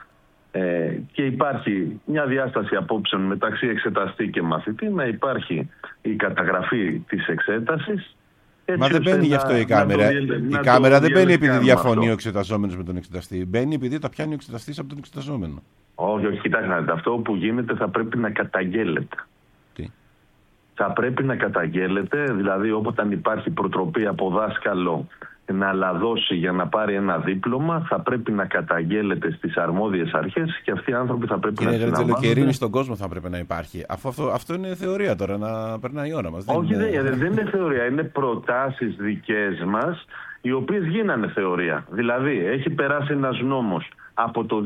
και υπάρχει μια διάσταση απόψεων μεταξύ εξεταστή και μαθητή, να υπάρχει η καταγραφή της εξέτασης. Μα δεν μπαίνει γι' αυτό η κάμερα. Η κάμερα δεν μπαίνει επειδή διαφωνεί ο εξεταζόμενος με τον εξεταστή. Μπαίνει επειδή τα πιάνει ο εξεταστής από τον εξεταζόμενο. Όχι, κοιτάξτε, αυτό που γίνεται θα πρέπει να καταγγέλλεται. Τι? Θα πρέπει να καταγγέλλεται, δηλαδή όταν υπάρχει προτροπή από δάσκαλο να λαδώσει για να πάρει ένα δίπλωμα, θα πρέπει να καταγγέλλεται στις αρμόδιες αρχές και αυτοί οι άνθρωποι θα πρέπει να συναμβάνονται. Και ειρήνη στον κόσμο θα πρέπει να υπάρχει. Αφού αυτό είναι θεωρία τώρα, να περνάει η ώρα μας. Όχι, δεν είναι θεωρία. Είναι προτάσεις δικές μας, οι οποίες γίνανε θεωρία. Δηλαδή, έχει περάσει ένας νόμος από το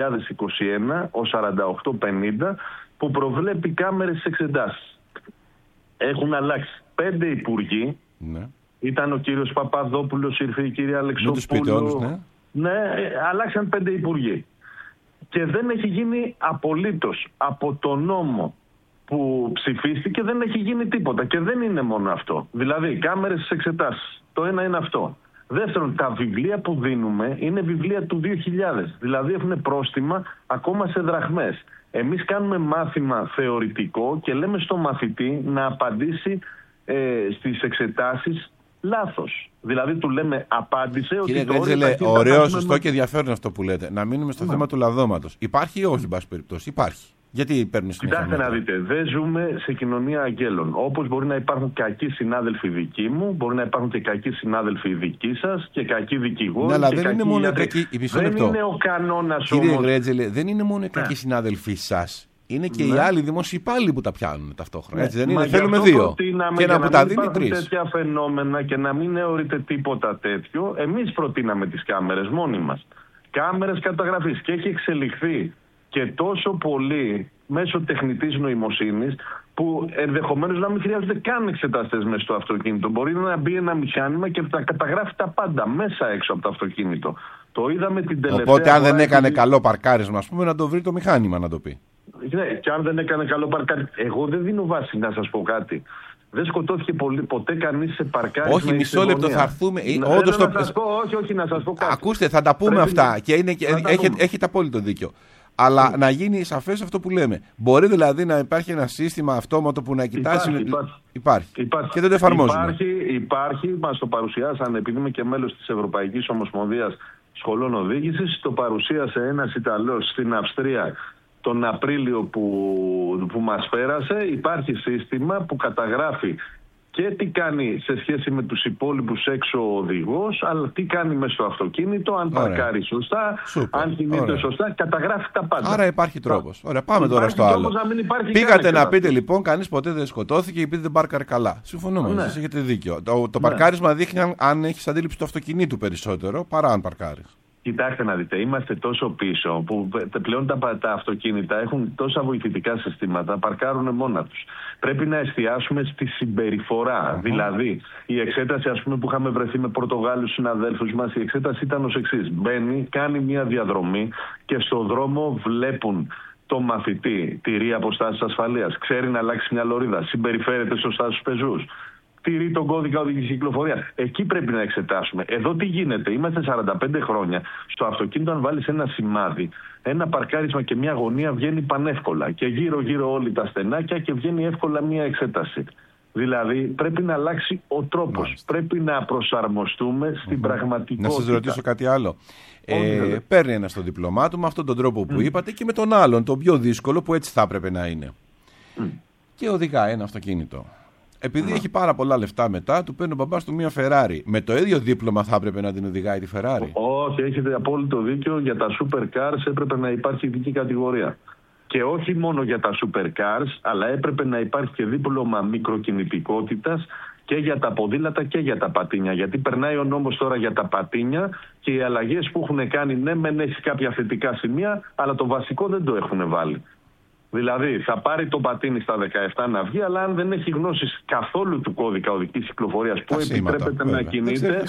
2021, ο 4850, που προβλέπει κάμερες στις εξετάσεις. Έχουν αλλάξει 5 υπουργοί. Ναι. Ήταν ο κύριος Παπαδόπουλος, ήρθε η κυρία Αλεξοπούλου. Ναι, αλλάξαν 5 υπουργοί. Και δεν έχει γίνει απολύτως από το νόμο που ψηφίστηκε, δεν έχει γίνει τίποτα. Και δεν είναι μόνο αυτό. Δηλαδή, κάμερες στις εξετάσεις. Το ένα είναι αυτό. Δεύτερον, τα βιβλία που δίνουμε είναι βιβλία του 2000. Δηλαδή, έχουν πρόστιμα ακόμα σε δραχμές. Εμείς κάνουμε μάθημα θεωρητικό και λέμε στο μαθητή να απαντήσει στις εξετάσεις λάθος. Δηλαδή του λέμε απάντησε ότι... Κύριε Γκρέτζελε, ωραίο, σωστό και ενδιαφέρον αυτό που λέτε. Να μείνουμε στο θέμα του λαδώματος. Υπάρχει ή όχι, εν πάση περιπτώσει? Υπάρχει. Γιατί παίρνει συνέχεια? Κοιτάξτε να δείτε, δεν ζούμε σε κοινωνία αγγέλων. Όπως μπορεί να υπάρχουν κακοί συνάδελφοι δικοί μου, μπορεί να υπάρχουν και κακοί συνάδελφοι δικοί σας και κακοί δικηγόροι. Ναι, αλλά δεν είναι μόνο κακοί. Δεν είναι ο κανόνας όμως. Κύριε όμως. Γκρέτζελε, δεν είναι μόνο οι κακοί συνάδελφοι σας. Είναι και οι άλλοι δημόσιοι υπάλληλοι που τα πιάνουν ταυτόχρονα. Έτσι δεν είναι? Θέλουμε 2. Και να που τα δίνει 3. Τέτοια φαινόμενα και να μην αιωρείται τίποτα τέτοιο, εμείς προτείναμε τις κάμερες μόνοι μας. Κάμερες καταγραφής. Και έχει εξελιχθεί και τόσο πολύ μέσω τεχνητής νοημοσύνης, που ενδεχομένως να μην χρειάζονται καν εξεταστές μέσα στο αυτοκίνητο. Μπορεί να μπει ένα μηχάνημα και να καταγράφει τα πάντα μέσα έξω από το αυτοκίνητο. Το είδαμε την τελευταία. Οπότε, αν δεν έκανε καλό παρκάρισμα, ας πούμε, να το βρει το μηχάνημα να το πει. Ναι, και αν δεν έκανε καλό παρκάρισμα. Εγώ δεν δίνω βάση να σας πω κάτι. Δεν σκοτώθηκε ποτέ κανείς σε παρκάρισμα. Όχι, μισό λεπτό, θα έρθουμε. Όχι, να σας πω κάτι. Ακούστε, θα τα πούμε αυτά. Και έχετε απόλυτο δίκιο. Αλλά να γίνει σαφές αυτό που λέμε. Μπορεί δηλαδή να υπάρχει ένα σύστημα αυτόματο που να κοιτάζει. Υπάρχει. Και δεν το εφαρμόζουμε. Υπάρχει, μας το παρουσιάσαν, επειδή είμαι και μέλος της Ευρωπαϊκής Ομοσπονδίας Σχολών Οδήγησης, το παρουσίασε ένας Ιταλός στην Αυστρία τον Απρίλιο που μας πέρασε. Υπάρχει σύστημα που καταγράφει και τι κάνει σε σχέση με τους υπόλοιπους έξω οδηγός, αλλά τι κάνει μες στο αυτοκίνητο, αν παρκάρει σωστά, αν κινείται σωστά, καταγράφει τα πάντα. Άρα υπάρχει τρόπος. Ωραία, πάμε τώρα στο άλλο. Πήγατε να πείτε λοιπόν, κανείς ποτέ δεν σκοτώθηκε επειδή δεν πάρκαρε καλά. Συμφωνώ μαζί σας, έχετε δίκιο. Το παρκάρισμα δείχνει αν έχεις αντίληψη του αυτοκινήτου περισσότερο παρά αν παρκάρεις. Κοιτάξτε να δείτε, είμαστε τόσο πίσω που πλέον τα αυτοκίνητα έχουν τόσα βοηθητικά συστήματα, παρκάρουν μόνα τους. Πρέπει να εστιάσουμε στη συμπεριφορά. Δηλαδή, η εξέταση, ας πούμε, που είχαμε βρεθεί με Πορτογάλους συναδέλφους μας, η εξέταση ήταν ως εξής. Μπαίνει, κάνει μια διαδρομή και στον δρόμο βλέπουν το μαθητή, τηρεί αποστάσεις ασφαλείας, ξέρει να αλλάξει μια λωρίδα, συμπεριφέρεται σωστά στους πεζούς. τηρεί τον κώδικα οδικής κυκλοφορίας. Εκεί πρέπει να εξετάσουμε. Εδώ τι γίνεται? Είμαστε 45 χρόνια. Στο αυτοκίνητο, αν βάλεις ένα σημάδι, ένα παρκάρισμα και μια γωνία βγαίνει πανεύκολα. Και γύρω-γύρω όλοι τα στενάκια και βγαίνει εύκολα μια εξέταση. Δηλαδή πρέπει να αλλάξει ο τρόπος. Πρέπει να προσαρμοστούμε στην πραγματικότητα. Να σας ρωτήσω κάτι άλλο. Παίρνει ένα το διπλωμά του με αυτόν τον τρόπο που είπατε και με τον άλλον, το πιο δύσκολο που έτσι θα έπρεπε να είναι. Και οδηγάει ένα αυτοκίνητο. Επειδή έχει πάρα πολλά λεφτά μετά, του παίρνει ο μπαμπάς του μια Ferrari. Με το ίδιο δίπλωμα θα έπρεπε να την οδηγάει τη Ferrari? Όχι, έχετε απόλυτο δίκιο. Για τα supercars έπρεπε να υπάρχει ειδική κατηγορία. Και όχι μόνο για τα supercars, αλλά έπρεπε να υπάρχει και δίπλωμα μικροκινητικότητας και για τα ποδήλατα και για τα πατίνια. Γιατί περνάει ο νόμος τώρα για τα πατίνια και οι αλλαγές που έχουν κάνει, ναι, μεν έχει κάποια θετικά σημεία, αλλά το βασικό δεν το έχουν βάλει. Δηλαδή θα πάρει το πατίνι στα 17 να βγει, αλλά αν δεν έχει γνώσεις καθόλου του κώδικα οδικής κυκλοφορίας που επιτρέπεται να κινείται,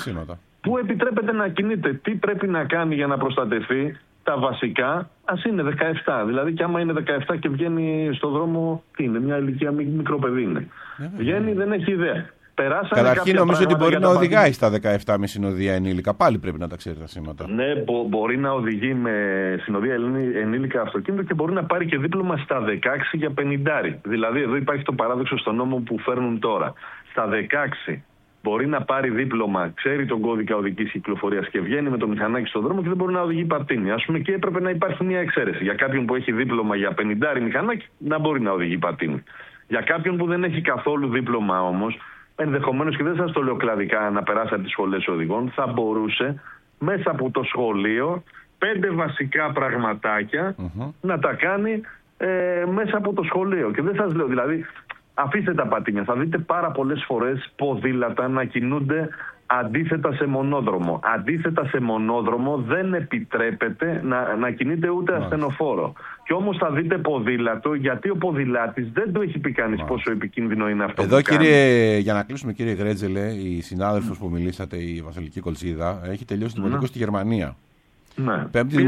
τι πρέπει να κάνει για να προστατευτεί, τα βασικά, ας είναι 17. Δηλαδή, και άμα είναι 17 και βγαίνει στον δρόμο, τι είναι, μια ηλικία μικρό παιδί είναι. Βγαίνει, δεν έχει ιδέα. Καταρχήν, νομίζω ότι μπορεί να οδηγάει στα 17 με συνοδεία ενήλικα. Πάλι πρέπει να τα ξέρει τα σήματα. Ναι, μπορεί να οδηγεί με συνοδεία ενήλικα αυτοκίνητο και μπορεί να πάρει και δίπλωμα στα 16 για 50. Δηλαδή, εδώ υπάρχει το παράδοξο στον νόμο που φέρνουν τώρα. Στα 16 μπορεί να πάρει δίπλωμα, ξέρει τον κώδικα οδικής κυκλοφορίας και βγαίνει με το μηχανάκι στον δρόμο και δεν μπορεί να οδηγεί πατίνι. Ας πούμε, και έπρεπε να υπάρχει μια εξαίρεση. Για κάποιον που έχει δίπλωμα για 50 μηχανάκι, να μπορεί να οδηγεί πατίνι. Για κάποιον που δεν έχει καθόλου δίπλωμα όμως, ενδεχομένως, και δεν σας το λέω κλαδικά, να περάσει από τις σχολές οδηγών, θα μπορούσε μέσα από το σχολείο 5 βασικά πραγματάκια να τα κάνει μέσα από το σχολείο. Και δεν σας λέω, δηλαδή, αφήστε τα πατίνια. Θα δείτε πάρα πολλές φορές ποδήλατα να κινούνται αντίθετα σε μονόδρομο. Αντίθετα σε μονόδρομο δεν επιτρέπεται να κινείται ούτε ασθενοφόρο. Και όμως θα δείτε ποδήλατο, γιατί ο ποδηλάτης δεν το έχει πει κανείς πόσο επικίνδυνο είναι αυτό. Εδώ, κύριε, για να κλείσουμε, κύριε Γρέτζελε, η συνάδελφος που μιλήσατε, η Βασιλική Κολσίδα, έχει τελειώσει δημοτικό στη Γερμανία. Ναι.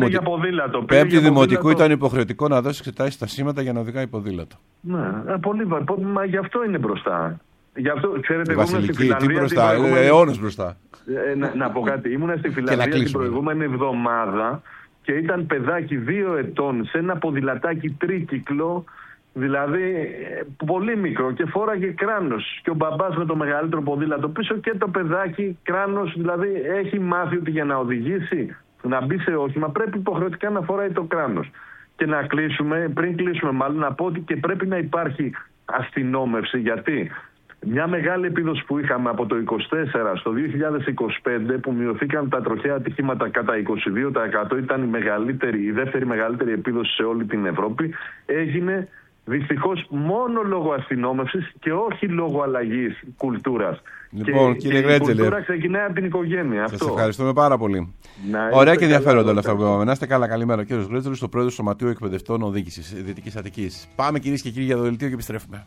Πέμπτη δημοτικού ήταν υποχρεωτικό να δώσει εξετάσεις στα σήματα για να οδηγάει ποδήλατο. Ναι, πολύ μα γι' αυτό είναι μπροστά. Γι' αυτό, ξέρετε, η Βασιλική, τι μπροστά, αιώνες μπροστά. Να πω κάτι, ήμουνα στη Φιλανδία την προηγούμενη εβδομάδα και ήταν παιδάκι 2 ετών σε ένα ποδηλατάκι τρίκυκλο, δηλαδή πολύ μικρό, και φόραγε κράνος. Και ο μπαμπάς με το μεγαλύτερο ποδήλατο πίσω και το παιδάκι κράνος, δηλαδή έχει μάθει ότι για να οδηγήσει, να μπει σε όχημα, πρέπει υποχρεωτικά να φοράει το κράνος. Και να κλείσουμε, πριν κλείσουμε μάλλον, να πω ότι και πρέπει να υπάρχει αστυνόμευση, γιατί μια μεγάλη επίδοση που είχαμε από το 24 στο 2025, που μειωθήκαν τα τροχαία ατυχήματα κατά 22%, ήταν η δεύτερη μεγαλύτερη επίδοση σε όλη την Ευρώπη, έγινε δυστυχώς μόνο λόγω αστυνόμευσης και όχι λόγω αλλαγής κουλτούρας. Λοιπόν, κύριε Γρέτζελε, η κουλτούρα ξεκινάει από την οικογένεια. Σας ευχαριστούμε πάρα πολύ. Ωραία και ενδιαφέροντα όλα αυτά που είπαμε. Να είστε καλά, καλημέρα. Ο κύριος Γρέτζελος, ο πρόεδρος του Σωματείου Εκπαιδευτών Οδήγησης Δυτικής Αττικής. Πάμε, κυρίες και κύριοι, για το δελτίο και επιστρέφουμε.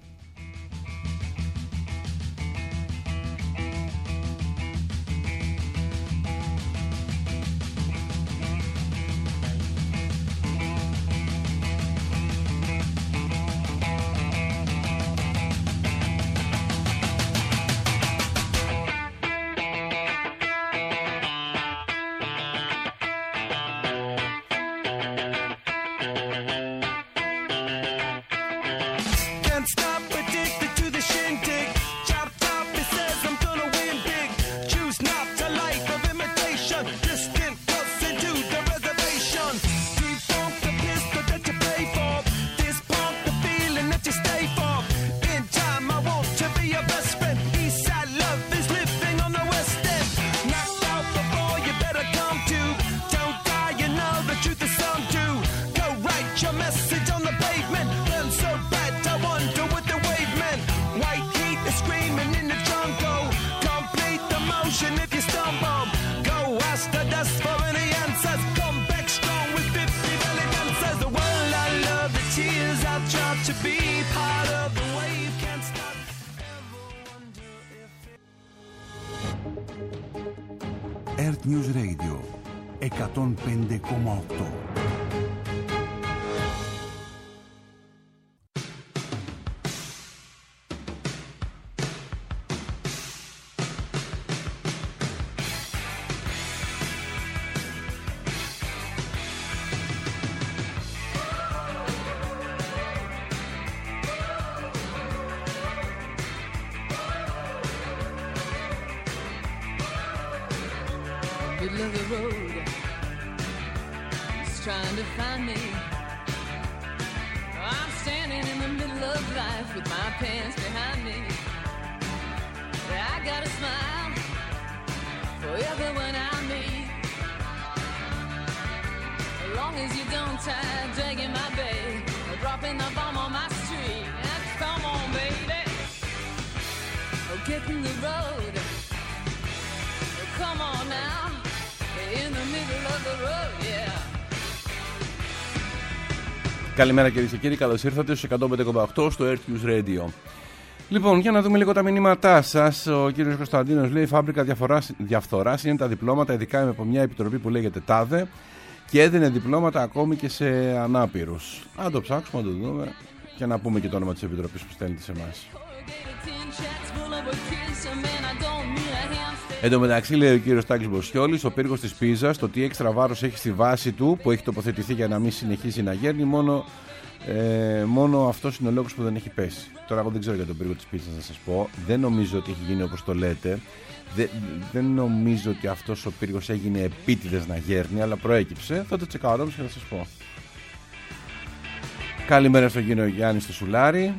Earth News Radio 105,8. middle of the road. He's trying to find me. I'm standing in the middle of life with my pants behind me. I got a smile for everyone I meet. As long as you don't tie dragging my babe or dropping the bomb on my street. And come on, baby, get in the road. Come on now, in the middle of the road, yeah. Καλημέρα κυρίες και κύριοι, καλώς ήρθατε στο 105,8 στο Earth News Radio. Λοιπόν, για να δούμε λίγο τα μηνύματά σας. Ο κύριος Κωνσταντίνος λέει: η φάμπρικα διαφθοράς είναι τα διπλώματα, ειδικά από μια επιτροπή που λέγεται ΤΑΔΕ και έδινε διπλώματα ακόμη και σε ανάπηρους. Αν το ψάξουμε, να το δούμε και να πούμε και το όνομα της επιτροπής που στέλνετε σε εμάς. Εν τω μεταξύ, λέει ο κύριος Τάκης Μποσιόλης, ο πύργος της Πίζας, το τι έξτρα βάρος έχει στη βάση του που έχει τοποθετηθεί για να μην συνεχίσει να γέρνει, μόνο αυτός είναι ο λόγος που δεν έχει πέσει. Τώρα, εγώ δεν ξέρω για τον πύργο της Πίζας να σας πω. Δεν νομίζω ότι έχει γίνει όπως το λέτε. Δεν νομίζω ότι αυτός ο πύργος έγινε επίτηδες να γέρνει, αλλά προέκυψε. Θα το τσεκάρω όμως και θα σας πω. Καλημέρα στον κύριο Γιάννη στο Σουλάρι.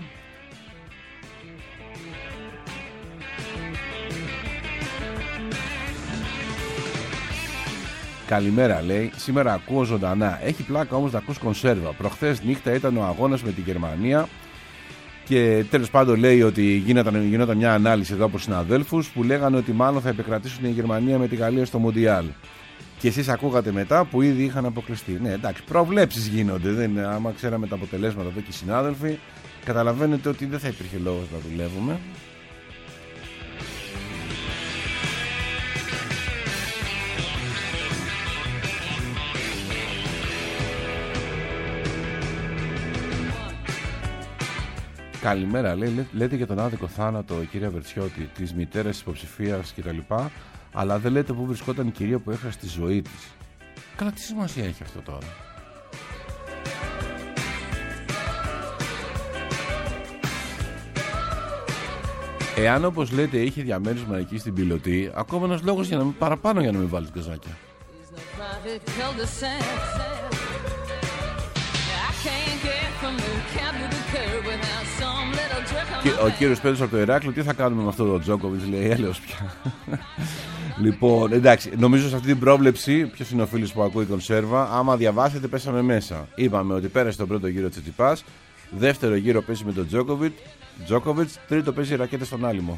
Καλημέρα, λέει. Σήμερα ακούω ζωντανά. Έχει πλάκα όμως να ακούς κονσέρβα. Προχθές νύχτα ήταν ο αγώνας με τη Γερμανία και τέλος πάντων λέει ότι γινόταν μια ανάλυση εδώ από συναδέλφους που λέγανε ότι μάλλον θα επικρατήσουν η Γερμανία με τη Γαλλία στο Μουντιάλ. Και εσείς ακούγατε μετά που ήδη είχαν αποκλειστεί. Ναι, εντάξει, προβλέψεις γίνονται. Άμα ξέραμε τα αποτελέσματα εδώ και οι συνάδελφοι, καταλαβαίνετε ότι δεν θα υπήρχε λόγος να δουλεύουμε. Καλημέρα, λέει, λέτε για τον άδικο θάνατο, κυρία Βερτσιώτη, της μητέρας της υποψηφίας κτλ. Αλλά δεν λέτε πού βρισκόταν η κυρία που έχασε τη ζωή της. Καλά, τι σημασία έχει αυτό τώρα? Εάν, όπως λέτε, είχε διαμέρισμα εκεί στην πιλωτή, ακόμα ένας λόγος παραπάνω για να μην βάλει την καζάκια. Και ο κύριος Πέτρος από το Ηράκλειο, τι θα κάνουμε με αυτό το Τζόκοβιτς, λέει, έλεος πια. Λοιπόν, εντάξει, νομίζω σε αυτή την πρόβλεψη, ποιος είναι ο φίλος που ακούει κονσέρβα, άμα διαβάσετε πέσαμε μέσα. Είπαμε ότι πέρασε τον πρώτο γύρο Τσιτσιπάς, δεύτερο γύρο παίζει με τον Τζόκοβιτς, τρίτο παίζει ρακέτες στον άλυμο.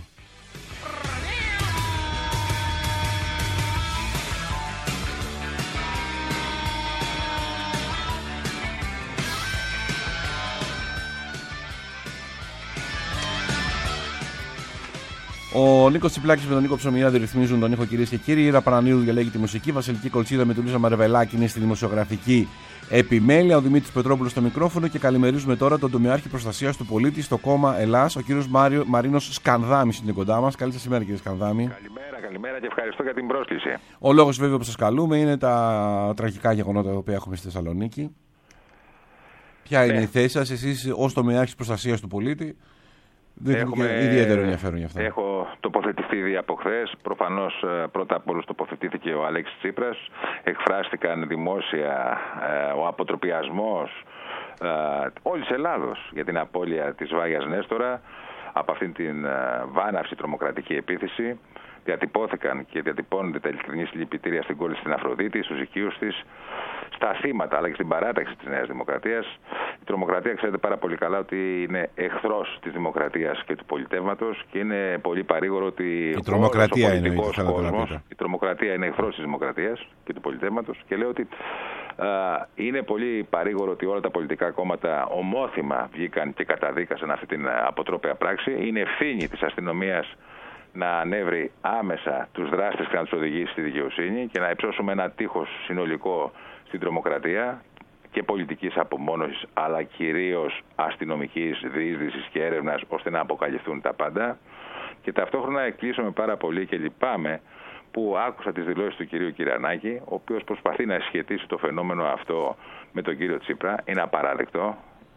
Ο Νίκος Τσιπλάκης με τον Νίκο Ψωμιάδη ρυθμίζουν τον ήχο, κυρίες και κύριοι. Η Ήρα Πανανίδου διαλέγει τη μουσική. Βασιλική Κολτσίδα με τη Λούζα Μαρεβελάκη είναι στη δημοσιογραφική επιμέλεια. Ο Δημήτρης Πετρόπουλος στο μικρόφωνο. Και καλημερίζουμε τώρα τον τομιάρχη προστασίας του πολίτη στο κόμμα Ελλάς, ο κύριος Μαρίνος Σκανδάμης είναι κοντά μας. Καλή σας ημέρα, κύριε Σκανδάμη. Καλημέρα και ευχαριστώ για την πρόσκληση. Ο λόγος βέβαια που σας καλούμε είναι τα τραγικά γεγονότα που έχουμε στη Θεσσαλονίκη. Ποια είναι η θέση σας, εσείς ως τομιάρχης προστασίας του πολίτη? Έχουμε ιδιαίτερο ενδιαφέρον για αυτά. Έχω τοποθετηθεί ήδη από χθες. Προφανώς πρώτα απ' όλους τοποθετήθηκε ο Αλέξης Τσίπρας. Εκφράστηκαν δημόσια ο αποτροπιασμός όλης Ελλάδος για την απώλεια της Βάγιας Νέστορα από αυτήν την βάναυση τρομοκρατική επίθεση. Διατυπώθηκαν και διατυπώνονται τα ειλικρινή συλληπιτήρια στην κόρη στην Αφροδίτη, στους οικείους της, στα θύματα αλλά και στην παράταξη της Νέας Δημοκρατίας. Η τρομοκρατία, ξέρετε πάρα πολύ καλά ότι είναι εχθρός της δημοκρατίας και του πολιτεύματος και είναι πολύ παρήγορο ότι η τρομοκρατία ο πολιτικός κόσμος, η τρομοκρατία είναι εχθρός της δημοκρατίας και του πολιτεύματος και λέω ότι είναι πολύ παρήγορο ότι όλα τα πολιτικά κόμματα ομόθυμα βγήκαν και καταδίκασαν αυτή την αποτρόπαια πράξη. Είναι ευθύνη της αστυνομίας να ανέβρει άμεσα τους δράστες και να τους οδηγήσει στη δικαιοσύνη και να υψώσουμε ένα τείχος συνολικό στην τρομοκρατία και πολιτικής απομόνωσης αλλά κυρίως αστυνομικής διείσδυσης και έρευνας ώστε να αποκαλυφθούν τα πάντα. Και ταυτόχρονα εκπλήσωμαι πάρα πολύ και λυπάμαι που άκουσα τις δηλώσεις του κυρίου Κυρανάκη, ο οποίος προσπαθεί να συσχετίσει το φαινόμενο αυτό με τον κύριο Τσίπρα. Είναι απαράδεκτο.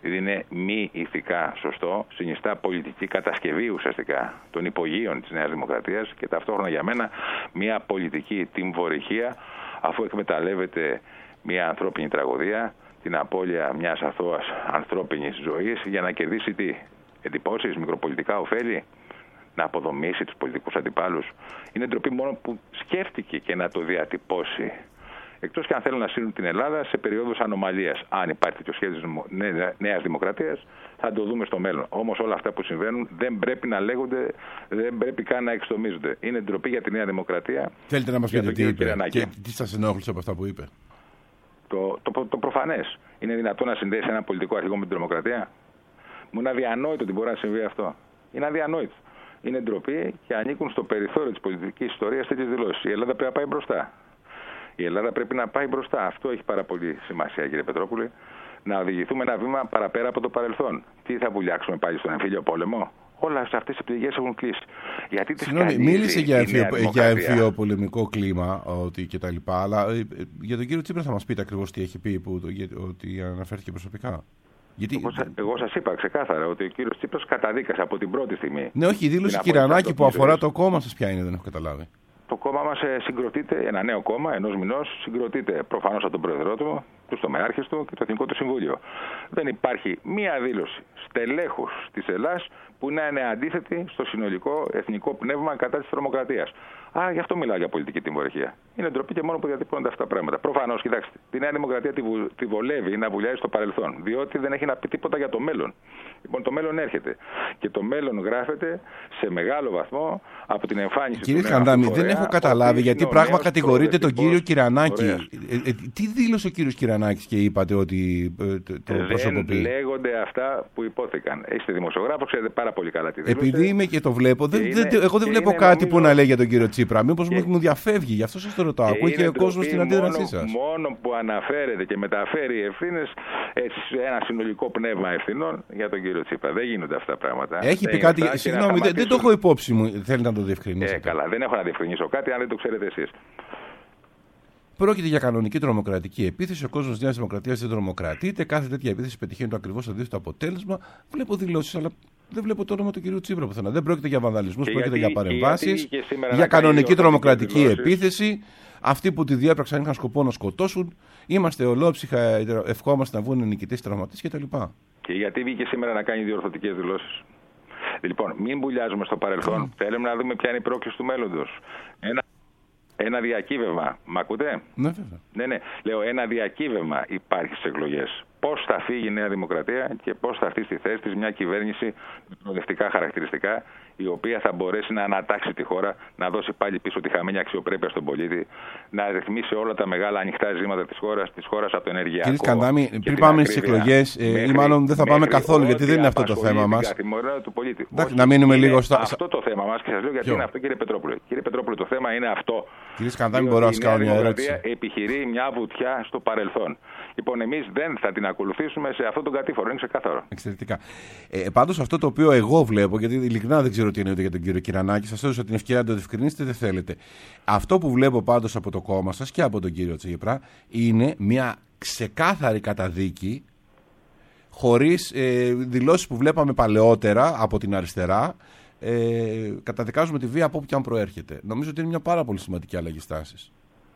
Δηλαδή είναι μη ηθικά σωστό, συνιστά πολιτική κατασκευή ουσιαστικά των υπογείων της Νέας Δημοκρατίας και ταυτόχρονα για μένα μια πολιτική τιμωρυχία, αφού εκμεταλλεύεται μια ανθρώπινη τραγωδία, την απώλεια μιας αθώας ανθρώπινης ζωής, για να κερδίσει τι? Εντυπώσεις, μικροπολιτικά ωφέλη, να αποδομήσει τους πολιτικούς αντιπάλους. Είναι ντροπή μόνο που σκέφτηκε και να το διατυπώσει. Εκτός και αν θέλουν να στείλουν την Ελλάδα σε περίοδους ανομαλίας. Αν υπάρχει τέτοιο σχέδιο Νέας Δημοκρατίας, θα το δούμε στο μέλλον. Όμως όλα αυτά που συμβαίνουν δεν πρέπει να λέγονται, δεν πρέπει καν να εξτομίζονται. Είναι ντροπή για τη Νέα Δημοκρατία. Θέλετε να μας πείτε τι είπε και τι σας ενόχλησε από αυτά που είπε? Το προφανές. Είναι δυνατόν να συνδέσει ένα πολιτικό αρχηγό με την τρομοκρατία? Μου είναι αδιανόητο ότι μπορεί να συμβεί αυτό. Είναι αδιανόητο. Είναι ντροπή και ανήκουν στο περιθώριο της πολιτικής ιστορίας τέτοιες δηλώσεις. Η Ελλάδα πρέπει να πάει μπροστά. Η Ελλάδα πρέπει να πάει μπροστά. Αυτό έχει πάρα πολύ σημασία, κύριε Πετρόπουλε. Να οδηγηθούμε ένα βήμα παραπέρα από το παρελθόν. Τι θα βουλιάξουμε πάλι στον εμφύλιο πόλεμο? Όλες αυτές οι πληγές έχουν κλείσει. Συγγνώμη, μίλησε για εμφυοπολεμικό κλίμα και τα λοιπά, αλλά για τον κύριο Τσίπρα θα μας πείτε ακριβώς τι έχει πει, ότι αναφέρθηκε προσωπικά. Εγώ σας είπα ξεκάθαρα ότι ο κύριος Τσίπρας καταδίκασε από την πρώτη στιγμή. Ναι, όχι, η δήλωση Κυρανάκη που αφορά το κόμμα σας ποια είναι, δεν έχω καταλάβει. Το κόμμα μας συγκροτείται, ένα νέο κόμμα ενός μηνός, συγκροτείται προφανώς από τον πρόεδρό του, τους τομεάρχες του και το Εθνικό του Συμβούλιο. Δεν υπάρχει μία δήλωση στελέχους της Ελλάδας που να είναι αντίθετη στο συνολικό εθνικό πνεύμα κατά της τρομοκρατίας. Γι' αυτό μιλάω για πολιτική τιμωρυχία. Είναι ντροπή και μόνο που διατυπώνονται αυτά τα πράγματα. Προφανώς, κοιτάξτε, τη Νέα Δημοκρατία τη βολεύει να βουλιάζει στο παρελθόν, διότι δεν έχει να πει τίποτα για το μέλλον. Λοιπόν, το μέλλον έρχεται. Και το μέλλον γράφεται σε μεγάλο βαθμό από την εμφάνιση του. Κύριε Σκανδάμη, δεν έχω καταλάβει γιατί πράγμα κατηγορείτε τον κύριο Κυρανάκη. Τι δήλωσε ο κύριος Κυρανάκης και είπατε ότι το προσωποποιεί? Δεν λέγονται αυτά που υπόθηκαν. Είστε δημοσιογράφος, ξέρετε πάρα πολύ καλά τι δήλωσε. Επειδή είμαι και το βλέπω, εγώ δεν βλέπω κάτι που να λέει για τον κύριο Τσίπρα. Μήπως μου διαφεύγει, γι' αυτό σας το ρωτάω. Ακούει και ο κόσμος την αντίδρασή σας. Μόνο που αναφέρεται και μεταφέρει ευθύνες σε ένα συνολικό πνεύμα ευθυνών για τον κύριο Τσίπρα. Δεν γίνονται αυτά τα πράγματα. Έχει πει κάτι. Συγγνώμη, δεν το έχω υπόψη μου. Θέλετε να το διευκρινίσετε? Καλά, δεν έχω να διευκρινίσω κάτι αν δεν το ξέρετε εσείς. Πρόκειται για κανονική τρομοκρατική επίθεση. Ο κόσμος της Νέας Δημοκρατίας δεν τρομοκρατείται. Κάθε τέτοια επίθεση πετυχαίνει το ακριβώς αντίθετο αποτέλεσμα. Βλέπω δηλώσεις, αλλά δεν βλέπω το όνομα του κυρίου Τσίπρα πουθενά. Δεν πρόκειται για βανδαλισμούς, πρόκειται για παρεμβάσεις, για κανονική τρομοκρατική επίθεση. Αυτοί που τη διέπραξαν είχαν σκοπό να σκοτώσουν. Είμαστε ολόψυχα, ευχόμαστε να βγουν νικητές τραυματίες κτλ. Και γιατί βγήκε σήμερα να κάνει διορθωτικές δηλώσεις? Λοιπόν, μην βουλιάζουμε στο παρελθόν. Θέλουμε να δούμε ποια είναι η πρόκληση του μέλλοντος. Ένα διακύβευμα. Μ' ακούτε? Ναι, βέβαια. Ναι. Λέω, ένα διακύβευμα υπάρχει στις εκλογές. Πώς θα φύγει η Νέα Δημοκρατία και πώς θα έρθει στη θέση της μια κυβέρνηση με προοδευτικά χαρακτηριστικά, η οποία θα μπορέσει να ανατάξει τη χώρα, να δώσει πάλι πίσω τη χαμένη αξιοπρέπεια στον πολίτη, να ρυθμίσει όλα τα μεγάλα ανοιχτά ζητήματα της χώρας από το ενεργειακό. Κύριε Σκανδάμη, πριν πάμε στις εκλογές, ή μάλλον δεν θα πάμε καθόλου, γιατί δεν είναι αυτό το θέμα μας. Να μείνουμε λίγο στο. Αυτό το θέμα μας, και σας λέω γιατί είναι αυτό, κύριε Πετρόπουλε. Κύριε Πετρόπουλε, το θέμα είναι αυτό. Κύριε Σκανδάμη, μπορώ να σας κάνω μια ερώτηση? Η Νέα Δημοκρατία επιχειρεί μια βουτιά στο παρελθόν. Λοιπόν, εμείς δεν θα την ακολουθήσουμε σε αυτόν τον κατήφορο. Είναι ξεκάθαρο. Εξαιρετικά. Πάντως αυτό το οποίο εγώ βλέπω, γιατί ειλικρινά δεν ξέρω τι εννοείται για τον κύριο Κυρανάκη, σας έδωσα την ευκαιρία να το διευκρινίσετε, δεν θέλετε. Αυτό που βλέπω πάντως από το κόμμα σας και από τον κύριο Τσίπρα είναι μια ξεκάθαρη καταδίκη, χωρίς δηλώσεις που βλέπαμε παλαιότερα από την αριστερά. Καταδικάζουμε τη βία από όπου και αν προέρχεται. Νομίζω ότι είναι μια πάρα πολύ σημαντική αλλαγή στάσης.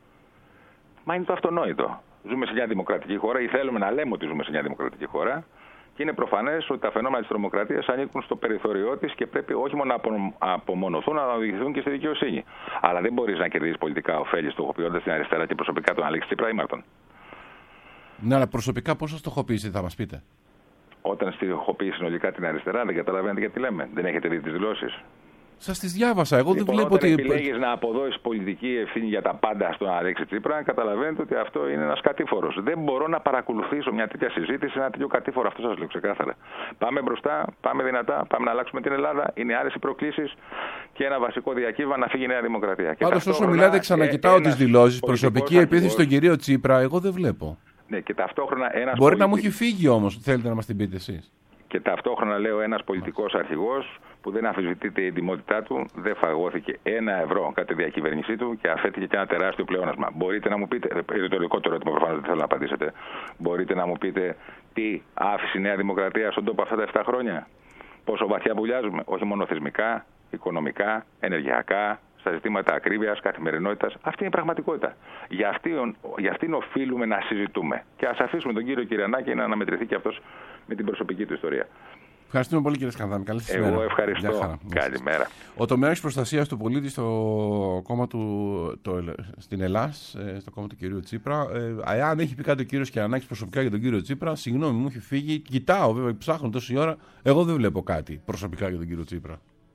Μα είναι το αυτονόητο. Ζούμε σε μια δημοκρατική χώρα ή θέλουμε να λέμε ότι ζούμε σε μια δημοκρατική χώρα και είναι προφανές ότι τα φαινόμενα της τρομοκρατίας ανήκουν στο περιθώριό της και πρέπει όχι μόνο να απομονωθούν, αλλά να οδηγηθούν και στη δικαιοσύνη. Αλλά δεν μπορείς να κερδίσεις πολιτικά ωφέλη στοχοποιώντας την αριστερά και προσωπικά τον Αλέξη Τσίπρα ή Μάρτον. Ναι, αλλά προσωπικά πώς θα στοχοποιήσετε, θα μας πείτε? Όταν στοχοποιεί συνολικά την αριστερά, δεν καταλαβαίνετε γιατί λέμε. Δεν έχετε δει τις δηλώσεις? Σας τις διάβασα. Εγώ δεν βλέπω ότι. ότι. Επιλέγεις να αποδώσεις πολιτική ευθύνη για τα πάντα στον Αλέξη Τσίπρα, καταλαβαίνετε ότι αυτό είναι ένας κατήφορος. Δεν μπορώ να παρακολουθήσω μια τέτοια συζήτηση, ένα τέτοιο κατήφορο. Αυτό σας λέω ξεκάθαρα. Πάμε μπροστά, πάμε δυνατά, πάμε να αλλάξουμε την Ελλάδα. Είναι άλλες οι προκλήσεις και ένα βασικό διακύβευμα να φύγει η Νέα Δημοκρατία. Πάντως, όσο μιλάτε, ξανακοιτάω τις δηλώσεις. Προσωπική επίθεση στον κύριο Τσίπρα, εγώ δεν βλέπω. Ναι, και ταυτόχρονα ένας. Μπορεί να μου έχει φύγει όμως, θέλετε να μας την πείτε εσείς. Και ταυτόχρονα λέω ένας πολιτικός αρχηγός που δεν αμφισβητείται η εντιμότητά του, δεν φαγώθηκε €1 κατά τη διακυβέρνησή του και αφέτηκε και ένα τεράστιο πλεόνασμα. Μπορείτε να μου πείτε, ρητορικό το ερώτημα προφανώς δεν θέλω να απαντήσετε, μπορείτε να μου πείτε Τι άφησε η Νέα Δημοκρατία στον τόπο αυτά τα 7 χρόνια? Πόσο βαθιά βουλιάζουμε, όχι μόνο θεσμικά, οικονομικά, ενεργειακά, στα ζητήματα ακρίβειας, καθημερινότητας. Αυτή είναι η πραγματικότητα. Για αυτήν οφείλουμε να συζητούμε. Και ας αφήσουμε τον κύριο Κυρανάκη να αναμετρηθεί και αυτός με την προσωπική του ιστορία. Ευχαριστούμε πολύ, κύριε Σκανδάμη. Καλή σας μέρα. Εγώ ευχαριστώ. Καλημέρα. Ο τομέας προστασίας του πολίτη στο κόμμα στην Ελλάς, στο κόμμα του κυρίου Τσίπρα. Αν έχει πει κάτι ο κύριος Κυρανάκης προσωπικά για τον κύριο Τσίπρα, συγγνώμη, μου έχει φύγει. Κοιτάω, βέβαια, ψάχνω τόση ώρα. Εγώ δεν βλέπω κάτι προσωπικά για τον κύριο Τσίπρα.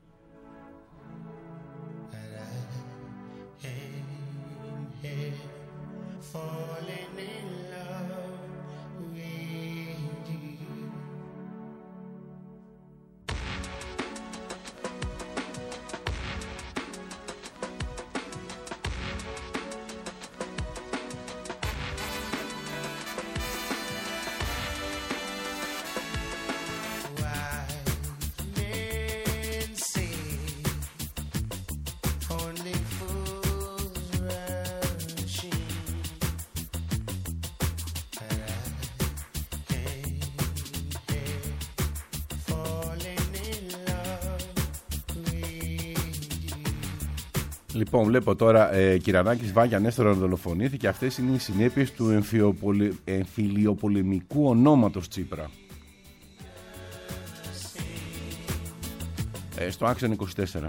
Λοιπόν, βλέπω τώρα Κυρανάκης Βάγια Νέστορα δολοφονήθηκε. Αυτές είναι οι συνέπειες του εμφυλιοπολεμικού ονόματος Τσίπρα. Στο Άξιον 24.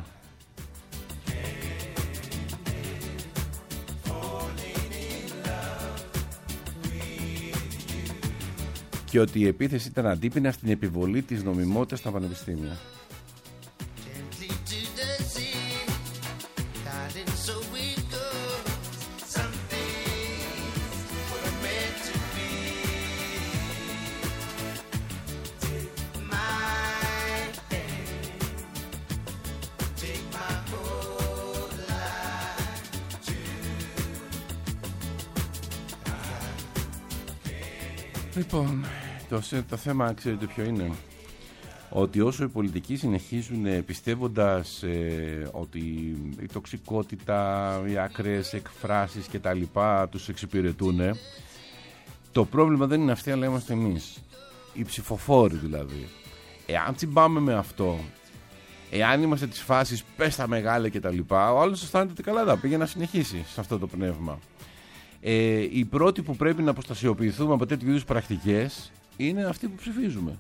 Και ότι η επίθεση ήταν αντίπεινα στην επιβολή της νομιμότητας στα πανεπιστήμια. Λοιπόν, το θέμα ξέρετε ποιο είναι? Ότι όσο οι πολιτικοί συνεχίζουν πιστεύοντας ότι η τοξικότητα, οι άκρες εκφράσεις και τα λοιπά τους εξυπηρετούν, το πρόβλημα δεν είναι αυτοί, αλλά είμαστε εμείς, οι ψηφοφόροι δηλαδή. Εάν τσιμπάμε με αυτό, εάν είμαστε της φάσης πες τα μεγάλα και τα λοιπά, ο άλλος αισθάνεται καλά, θα πήγε να συνεχίσει σε αυτό το πνεύμα. Οι πρώτοι που πρέπει να αποστασιοποιηθούμε από τέτοιου είδους πρακτικές είναι αυτοί που ψηφίζουμε.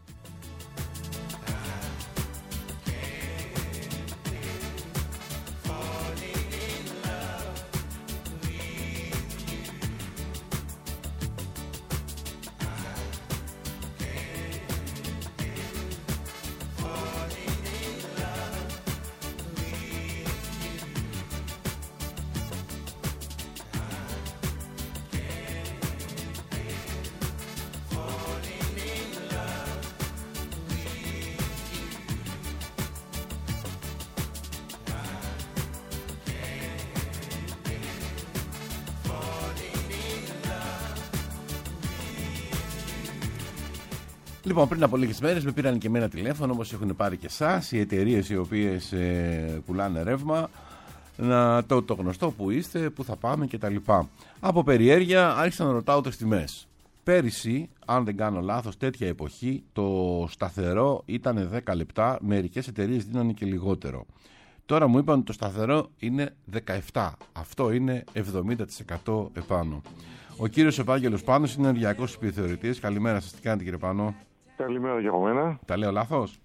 Λοιπόν, πριν από λίγες μέρες με πήραν και εμένα τηλέφωνο, όπως έχουν πάρει και εσάς, οι εταιρείες οι οποίες πουλάνε ρεύμα, το γνωστό που είστε, που θα πάμε κτλ. Από περιέργεια άρχισα να ρωτάω τις τιμές. Πέρυσι, αν δεν κάνω λάθος, τέτοια εποχή το σταθερό ήταν 10 λεπτά, μερικές εταιρείες δίνανε και λιγότερο. Τώρα μου είπαν ότι το σταθερό είναι 17. Αυτό είναι 70% επάνω. Ο κύριος Ευάγγελος Πάνος είναι ενεργειακός επιθεωρητής. Καλημέρα σας, τι κάνετε κύριε Πάνο? Καλημέρα για από μένα. Τα λέω λάθος?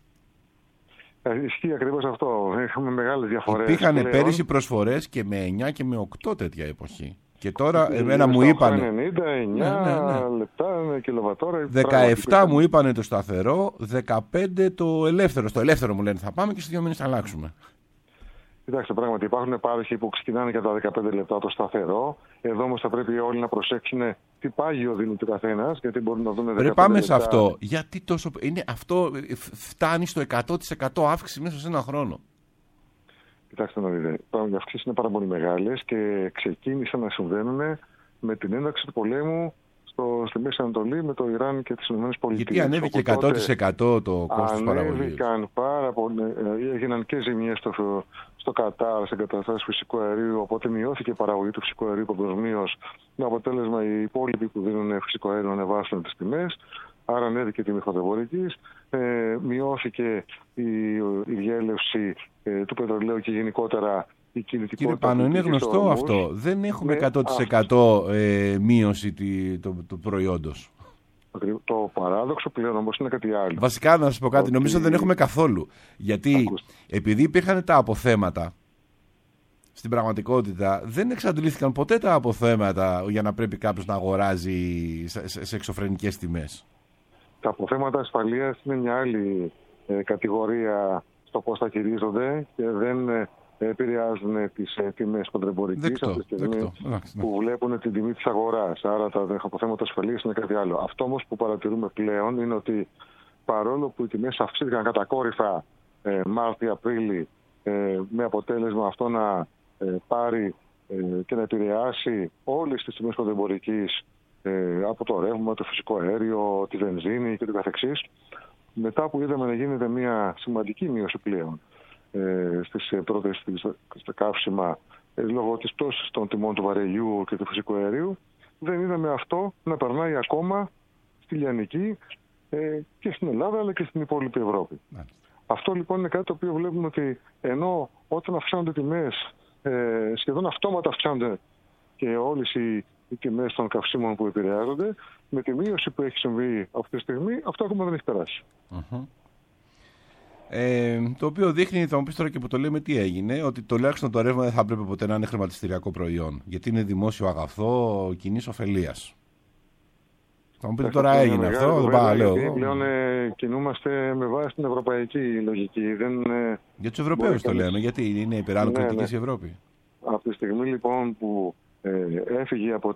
Ισχύει ακριβώς αυτό. Έχουμε μεγάλες διαφορές. Υπήρχαν πέρυσι προσφορές και με 9 και με 8 τέτοια εποχή. Και τώρα εμένα μου είπαν 99 λεπτά κιλοβατόρα. 17 μου είπανε το σταθερό, 15 το ελεύθερο. Στο ελεύθερο μου λένε θα πάμε και σε 2 μήνες θα αλλάξουμε. Κοιτάξτε, πράγματι υπάρχουν πάροχοι που ξεκινάνε για τα 15 λεπτά το σταθερό. Εδώ όμως θα πρέπει όλοι να προσέξουν τι πάγιο δίνει ο καθένας, γιατί μπορούν να δουν 15 λεπτά. Πάμε σε αυτό. Γιατί τόσο. Αυτό φτάνει στο 100% αύξηση μέσα σε ένα χρόνο. Κοιτάξτε να δείτε. Οι αυξήσεις είναι πάρα πολύ μεγάλες και ξεκίνησαν να συμβαίνουν με την ένταξη του πολέμου στη Μέση Ανατολή με το Ιράν και τις ΗΠΑ. Γιατί ανέβηκε 100% το κόστος παραγωγής. Ανέβηκαν πάρα πολύ, έγιναν και ζημιές στο Κατάρ, σε εγκαταστάσεις φυσικού αερίου, οπότε μειώθηκε η παραγωγή του φυσικού αερίου παγκοσμίως, με αποτέλεσμα οι υπόλοιποι που δίνουν φυσικό αέριο να ανεβάσουν τις τιμές. άρα ανέβηκε η τιμή χοντρεμπορικής, μειώθηκε η διέλευση του πετρελαίου και γενικότερα η κινητικότητα. Κύριε Πάνο, είναι γνωστό αυτό. Δεν έχουμε 100% μείωση του προϊόντος. Το παράδοξο πλέον όμως είναι κάτι άλλο. Βασικά, να σας πω κάτι, νομίζω δεν έχουμε καθόλου. Γιατί επειδή υπήρχαν τα αποθέματα, στην πραγματικότητα δεν εξαντλήθηκαν ποτέ τα αποθέματα για να πρέπει κάποιος να αγοράζει σε εξωφρενικές τιμές. Τα αποθέματα ασφαλείας είναι μια άλλη κατηγορία στο πώς θα χειρίζονται και δεν επηρεάζουν τις τιμές χοντρεμπορικής από τη στιγμή που βλέπουν την τιμή της αγοράς. Άρα τα αποθέματα ασφαλείας είναι κάτι άλλο. Αυτό όμως που παρατηρούμε πλέον είναι ότι παρόλο που οι τιμές αυξήθηκαν κατακόρυφα Μάρτιο-Απρίλη, με αποτέλεσμα αυτό να πάρει και να επηρεάσει όλες τις τιμές χοντρεμπορικής, από το ρεύμα, το φυσικό αέριο, τη βενζίνη και το καθεξής, μετά που είδαμε να γίνεται μια σημαντική μείωση πλέον στις πρώτες στα καύσιμα λόγω της πτώσης των τιμών του βαρελιού και του φυσικού αερίου, δεν είδαμε αυτό να περνάει ακόμα στη λιανική και στην Ελλάδα αλλά και στην υπόλοιπη Ευρώπη. Αυτό λοιπόν είναι κάτι το οποίο βλέπουμε ότι ενώ όταν αυξάνονται τιμές, σχεδόν αυτόματα αυξάνονται και όλες οι τιμές των καυσίμων που επηρεάζονται, με τη μείωση που έχει συμβεί αυτή τη στιγμή, αυτό ακόμα δεν έχει περάσει. Το οποίο δείχνει, θα μου πεις τώρα και που το λέμε, τι έγινε, ότι τουλάχιστον το ρεύμα δεν θα έπρεπε ποτέ να είναι χρηματιστηριακό προϊόν, γιατί είναι δημόσιο αγαθό κοινής ωφελίας. Θα μου πείτε τώρα έγινε αυτό, δεν πάω λέω. Πλέον κινούμαστε με βάση την ευρωπαϊκή λογική. Για τους Ευρωπαίους το λέμε, γιατί είναι υπεράλληλο κριτικής η Ευρώπη. Από τη στιγμή λοιπόν που έφυγε από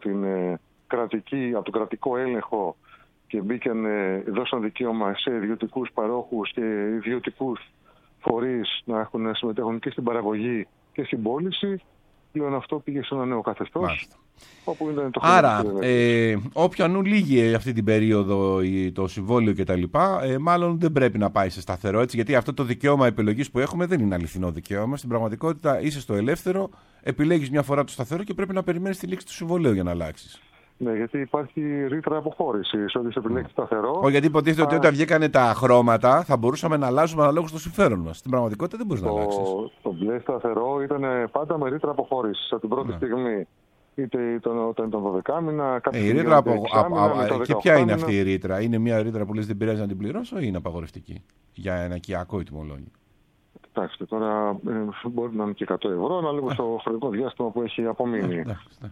τον κρατικό έλεγχο και δώσαν δικαίωμα σε ιδιωτικούς παρόχους και ιδιωτικούς φορείς να συμμετέχουν και στην παραγωγή και στην πώληση, πλέον αυτό πήγε σε ένα νέο καθεστώς. Άρα, όποιον λύγει αυτή την περίοδο το συμβόλαιο κτλ., μάλλον δεν πρέπει να πάει σε σταθερό, έτσι, γιατί αυτό το δικαίωμα επιλογής που έχουμε δεν είναι αληθινό δικαίωμα. Στην πραγματικότητα είσαι στο ελεύθερο, επιλέγεις μια φορά το σταθερό και πρέπει να περιμένεις τη λήξη του συμβολαίου για να αλλάξεις. Ναι, γιατί υπάρχει ρήτρα αποχώρησης, ότι σε επιλέξει σταθερό. Γιατί υποτίθεται ότι όταν βγήκανε τα χρώματα θα μπορούσαμε να αλλάζουμε αναλόγως στο συμφέρον μας. Στην πραγματικότητα δεν μπορείς να αλλάξεις. Το μπλε σταθερό ήταν πάντα με ρήτρα αποχώρησης από την πρώτη στιγμή. Είτε όταν ήταν 12 μήνα, η ρήτρα και ποια είναι αυτή η ρήτρα? Είναι μια ρήτρα που λες δεν πειράζει να την πληρώσω ή είναι απαγορευτική για ένα οικιακό τιμολόγιο? Κοιτάξτε, τώρα μπορεί να είναι και 100 ευρώ, ανάλογα στο χρονικό διάστημα που έχει απομείνει.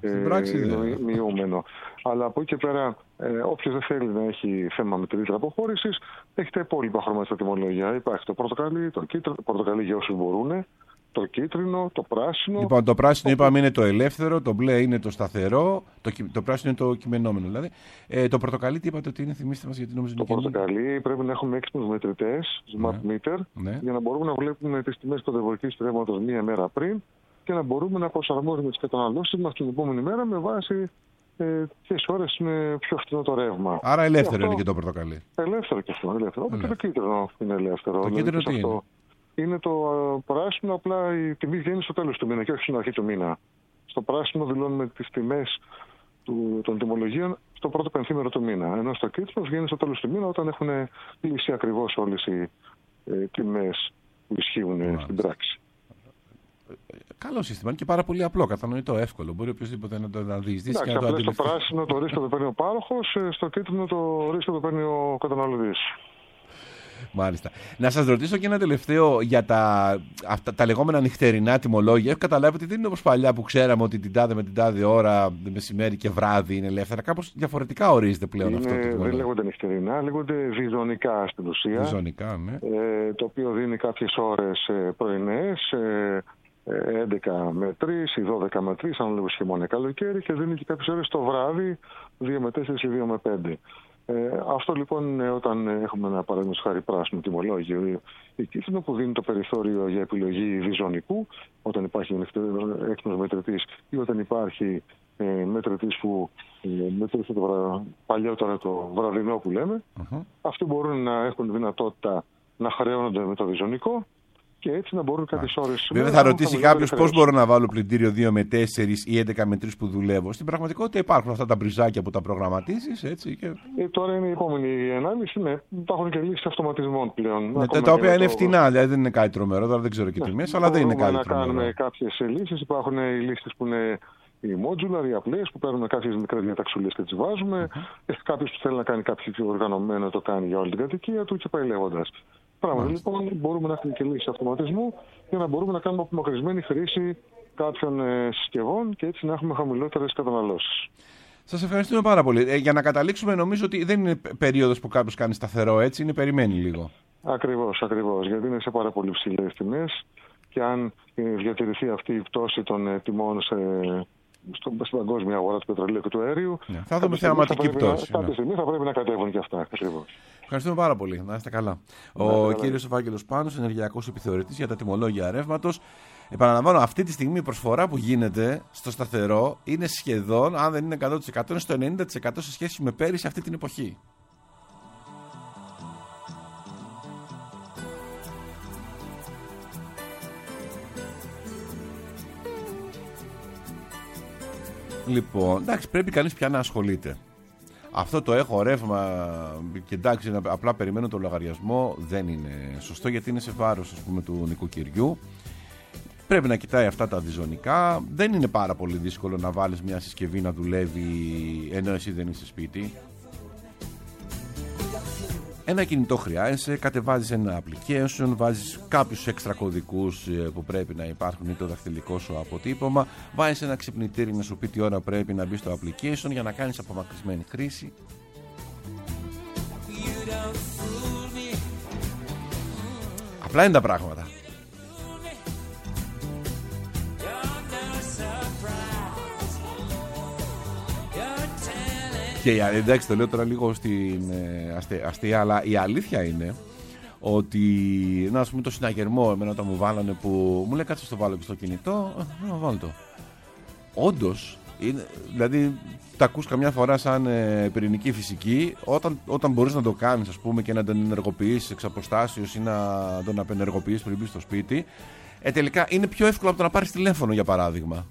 Μειούμενο. Αλλά από εκεί και πέρα, όποιος δεν θέλει να έχει θέμα με τη ρήτρα αποχώρησης, έχει τα υπόλοιπα χρώματα στα τιμολόγια. Υπάρχει το πορτοκαλί, το κίτρινο, το πορτοκαλί για όσους μπορούν, το κίτρινο, το πράσινο. Λοιπόν, το πράσινο είπαμε είναι το ελεύθερο, το μπλε είναι το σταθερό, το πράσινο είναι το κειμενόμενο δηλαδή. Το πορτοκαλί τι είπατε ότι είναι, θυμίστε μας, γιατί νομίζω είναι το πορτοκαλί πρέπει να έχουμε έξυπνους μετρητές, smart meter, για να μπορούμε να βλέπουμε τις τιμές χοντρεμπορικής ρεύματος μία μέρα πριν και να μπορούμε να προσαρμόζουμε τις καταναλώσεις μας την επόμενη μέρα με βάση ποιες ώρες είναι πιο φθηνό το ρεύμα. Άρα ελεύθερο είναι και το πορτοκαλί. Ελεύθερο και αυτό, ελεύθερο. Και το κίτρινο είναι ελεύθερο. Το κίτρινο τι είναι? Είναι το πράσινο, απλά η τιμή βγαίνει στο τέλος του μήνα και όχι στην αρχή του μήνα. Στο πράσινο δηλώνουμε τις τιμές των τιμολογίων στο πρώτο πενθήμερο του μήνα. Ενώ στο κίτρινο βγαίνει στο τέλος του μήνα όταν έχουν λύσει ακριβώς όλες οι τιμές που ισχύουν στην πράξη. Καλό σύστημα, είναι και πάρα πολύ απλό, κατανοητό, εύκολο. Μπορεί οποιοδήποτε να το διεισδύσει και να το αντιληφθεί. Στο πράσινο το ρίσκο το παίρνει ο πάροχος, στο κίτρινο το ρίσκο το παίρνει ο καταναλωτής. Μάλιστα. Να σας ρωτήσω και ένα τελευταίο για τα λεγόμενα νυχτερινά τιμολόγια. Έχω καταλάβει ότι δεν είναι όπως παλιά που ξέραμε ότι την τάδε με την τάδε ώρα, μεσημέρι και βράδυ είναι ελεύθερα. Κάπως διαφορετικά ορίζεται πλέον αυτό το τιμολόγιο. Δεν λέγονται νυχτερινά, λέγονται διζωνικά στην ουσία. Διζωνικά, ναι. Το οποίο δίνει κάποιες ώρες πρωινές, 11 με 3 ή 12 με 3, αν λέγω χειμώνα καλοκαίρι, και δίνει και κάποιες ώρες το βράδυ, 2 με 4 ή 2 με 5. Αυτό λοιπόν είναι όταν έχουμε ένα παράδειγμα χάρη πράσινο τιμολόγιο ή κίτρινο που δίνει το περιθώριο για επιλογή διζωνικού, όταν υπάρχει έξυπνος μετρητής ή όταν υπάρχει μετρητής που μετρήσει παλιότερα το βραδινό που λέμε. Αυτοί μπορούν να έχουν δυνατότητα να χρεώνονται με το διζωνικό και έτσι να μπορούν κάποιες ώρες. Βέβαια θα ρωτήσει κάποιος πώς μπορώ να βάλω πλυντήριο 2 με 4 ή 11 με 3 που δουλεύω. Στην πραγματικότητα υπάρχουν αυτά τα μπριζάκια που τα προγραμματίζεις, έτσι. Και... τώρα είναι η επόμενη ανάλυση. Ναι, υπάρχουν και λύσεις αυτοματισμών πλέον. Ναι, τα οποία είναι φτηνά, δηλαδή δεν είναι κάτι τρομερό, τώρα δεν ξέρω και τιμές, αλλά δεν είναι κάτι τρομερό. Να κάνουμε κάποιες λύσεις. Υπάρχουν οι λύσεις που είναι οι modular, οι απλές, που παίρνουμε κάποιες μικρές διαταξούλες και τις βάζουμε. Κάποιος που θέλει να κάνει κάποιο πιο οργανωμένο το κάνει για όλη την κατοικία του και πάει λέγοντας. Πράγματι, λοιπόν, μπορούμε να έχουμε και λύσεις αυτοματισμού για να μπορούμε να κάνουμε απομακρυσμένη χρήση κάποιων συσκευών και έτσι να έχουμε χαμηλότερες καταναλώσεις. Σας ευχαριστούμε πάρα πολύ. Για να καταλήξουμε, νομίζω ότι δεν είναι περίοδος που κάποιος κάνει σταθερό, έτσι, είναι περιμένει λίγο. Ακριβώς, γιατί είναι σε πάρα πολύ ψηλές τιμές και αν διατηρηθεί αυτή η πτώση των τιμών στην παγκόσμια αγορά του πετρελαίου και του αερίου, θα δούμε θεαματική πτώση. Κάποια στιγμή θα πρέπει να κατέβουν και αυτά. Ακριβώς. Ευχαριστούμε πάρα πολύ. Να είστε καλά. Ο κύριος Ευάγγελος Πάνος, ενεργειακός επιθεωρητής για τα τιμολόγια ρεύματος. Επαναλαμβάνω, αυτή τη στιγμή η προσφορά που γίνεται στο σταθερό είναι σχεδόν, αν δεν είναι 100%, είναι στο 90% σε σχέση με πέρυσι αυτή την εποχή. Λοιπόν, εντάξει, πρέπει κανείς πια να ασχολείται. Αυτό το έχω ρεύμα και εντάξει, απλά περιμένω το λογαριασμό, δεν είναι σωστό, γιατί είναι σε βάρος, ας πούμε, του νοικοκυριού. Πρέπει να κοιτάει αυτά τα διζωνικά. Δεν είναι πάρα πολύ δύσκολο να βάλεις μια συσκευή να δουλεύει ενώ εσύ δεν είσαι σπίτι. Ένα κινητό χρειάζεσαι, κατεβάζεις ένα application, βάζεις κάποιους έξτρα κωδικούς που πρέπει να υπάρχουν ή το δαχτυλικό σου αποτύπωμα, βάζεις ένα ξυπνητήρι να σου πει τι ώρα πρέπει να μπει στο application για να κάνεις απομακρυσμένη χρήση. Απλά είναι τα πράγματα. Και εντάξει, το λέω τώρα λίγο στην αστεία, αλλά η αλήθεια είναι ότι, να, ας πούμε, το συναγερμό εμένα όταν μου βάλανε, που μου λέει κάτσε το βάλω και στο κινητό, να βάλω το. Όντως, δηλαδή τα ακούς καμιά φορά σαν πυρηνική φυσική, όταν μπορείς να το κάνεις, ας πούμε, και να τον ενεργοποιήσεις εξ αποστάσεως ή να τον απενεργοποιήσεις πριν μπεις στο σπίτι, τελικά είναι πιο εύκολο από το να πάρεις τηλέφωνο, για παράδειγμα.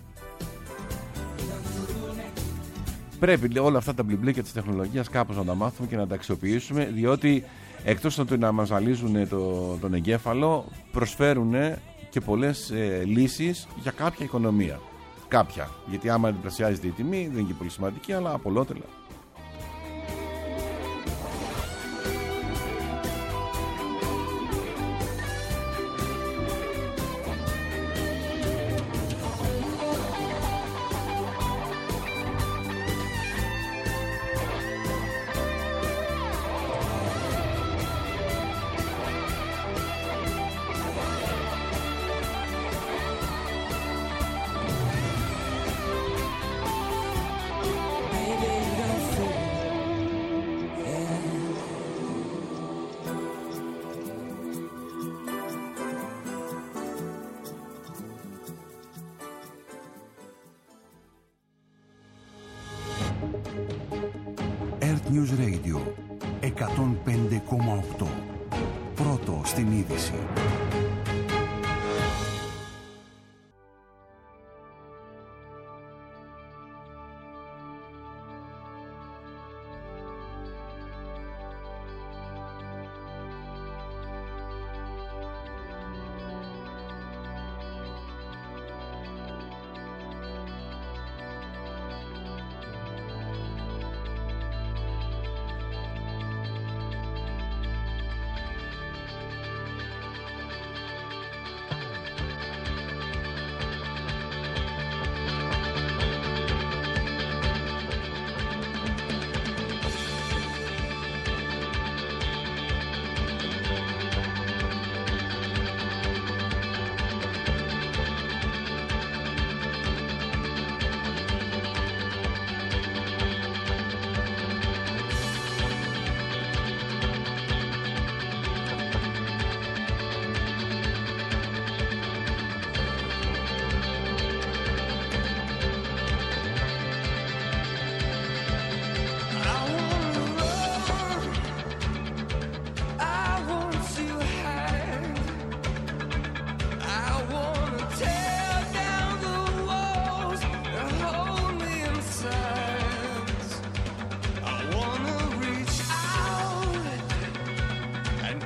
Πρέπει όλα αυτά τα μπλιμπλίκια της τεχνολογίας κάπως να τα μάθουμε και να τα αξιοποιήσουμε, διότι εκτός από το να μας ζαλίζουν τον εγκέφαλο, προσφέρουν και πολλές λύσεις για κάποια οικονομία. Κάποια, γιατί άμα διπλασιάζεται η τιμή δεν είναι και πολύ σημαντική, αλλά απολότερα. News Radio 105,8. Πρώτο στην είδηση.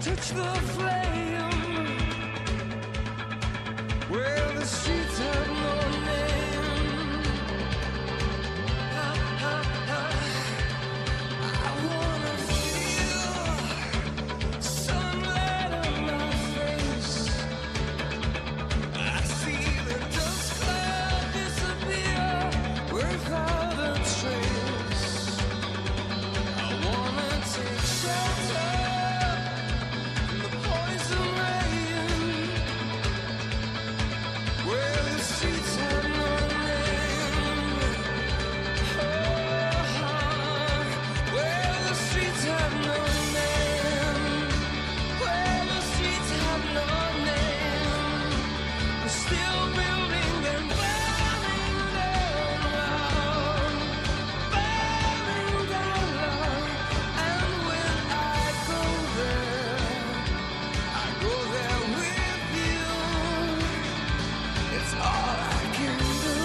touch the flame where the streets have no name. I wanna feel sunlight on my face. I see the dust cloud disappear without a trace. I wanna take shelter from the poison rain where the streets have no name. Where the streets have no name. Where the streets have no name. We're still building and burning down love, burning down love. And when I go there with you. It's all I can do.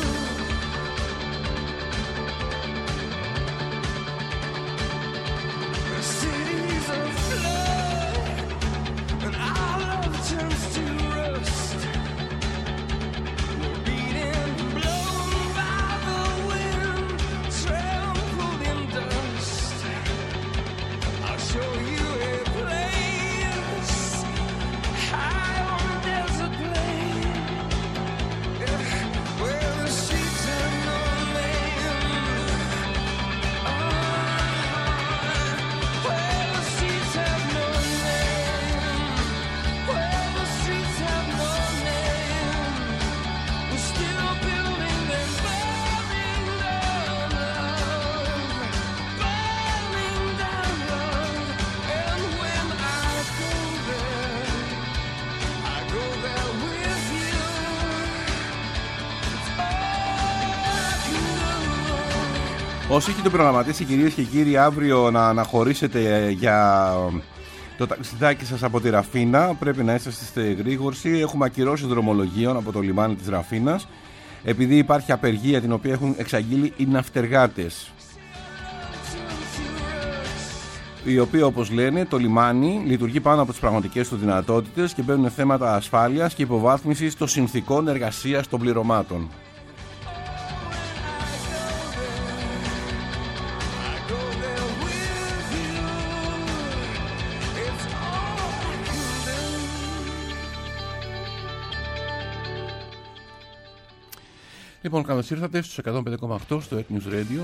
The city's afloat, and our love turns to rust. We're beaten, blown by the wind, trampled in dust. I'll show you a place high on a desert plain, where the streets have no name. Where the streets have no name. Where the streets have no name. We're still building and burning down love, burning down love. And when I go there with you. Όσοι έχετε προγραμματίσει, κυρίες και κύριοι, αύριο να αναχωρήσετε για το ταξιδάκι σας από τη Ραφίνα, πρέπει να είσαστε στη εγρήγορση. Έχουμε ακυρώσεις δρομολογίων από το λιμάνι της Ραφίνας, επειδή υπάρχει απεργία την οποία έχουν εξαγγείλει οι ναυτεργάτες, οι οποίοι, όπως λένε, το λιμάνι λειτουργεί πάνω από τις πραγματικές του δυνατότητες και μπαίνουν θέματα ασφάλειας και υποβάθμισης των συνθηκών εργασίας των πληρωμάτων. Λοιπόν, καλώς ήρθατε στους 105,8 στο News Radio.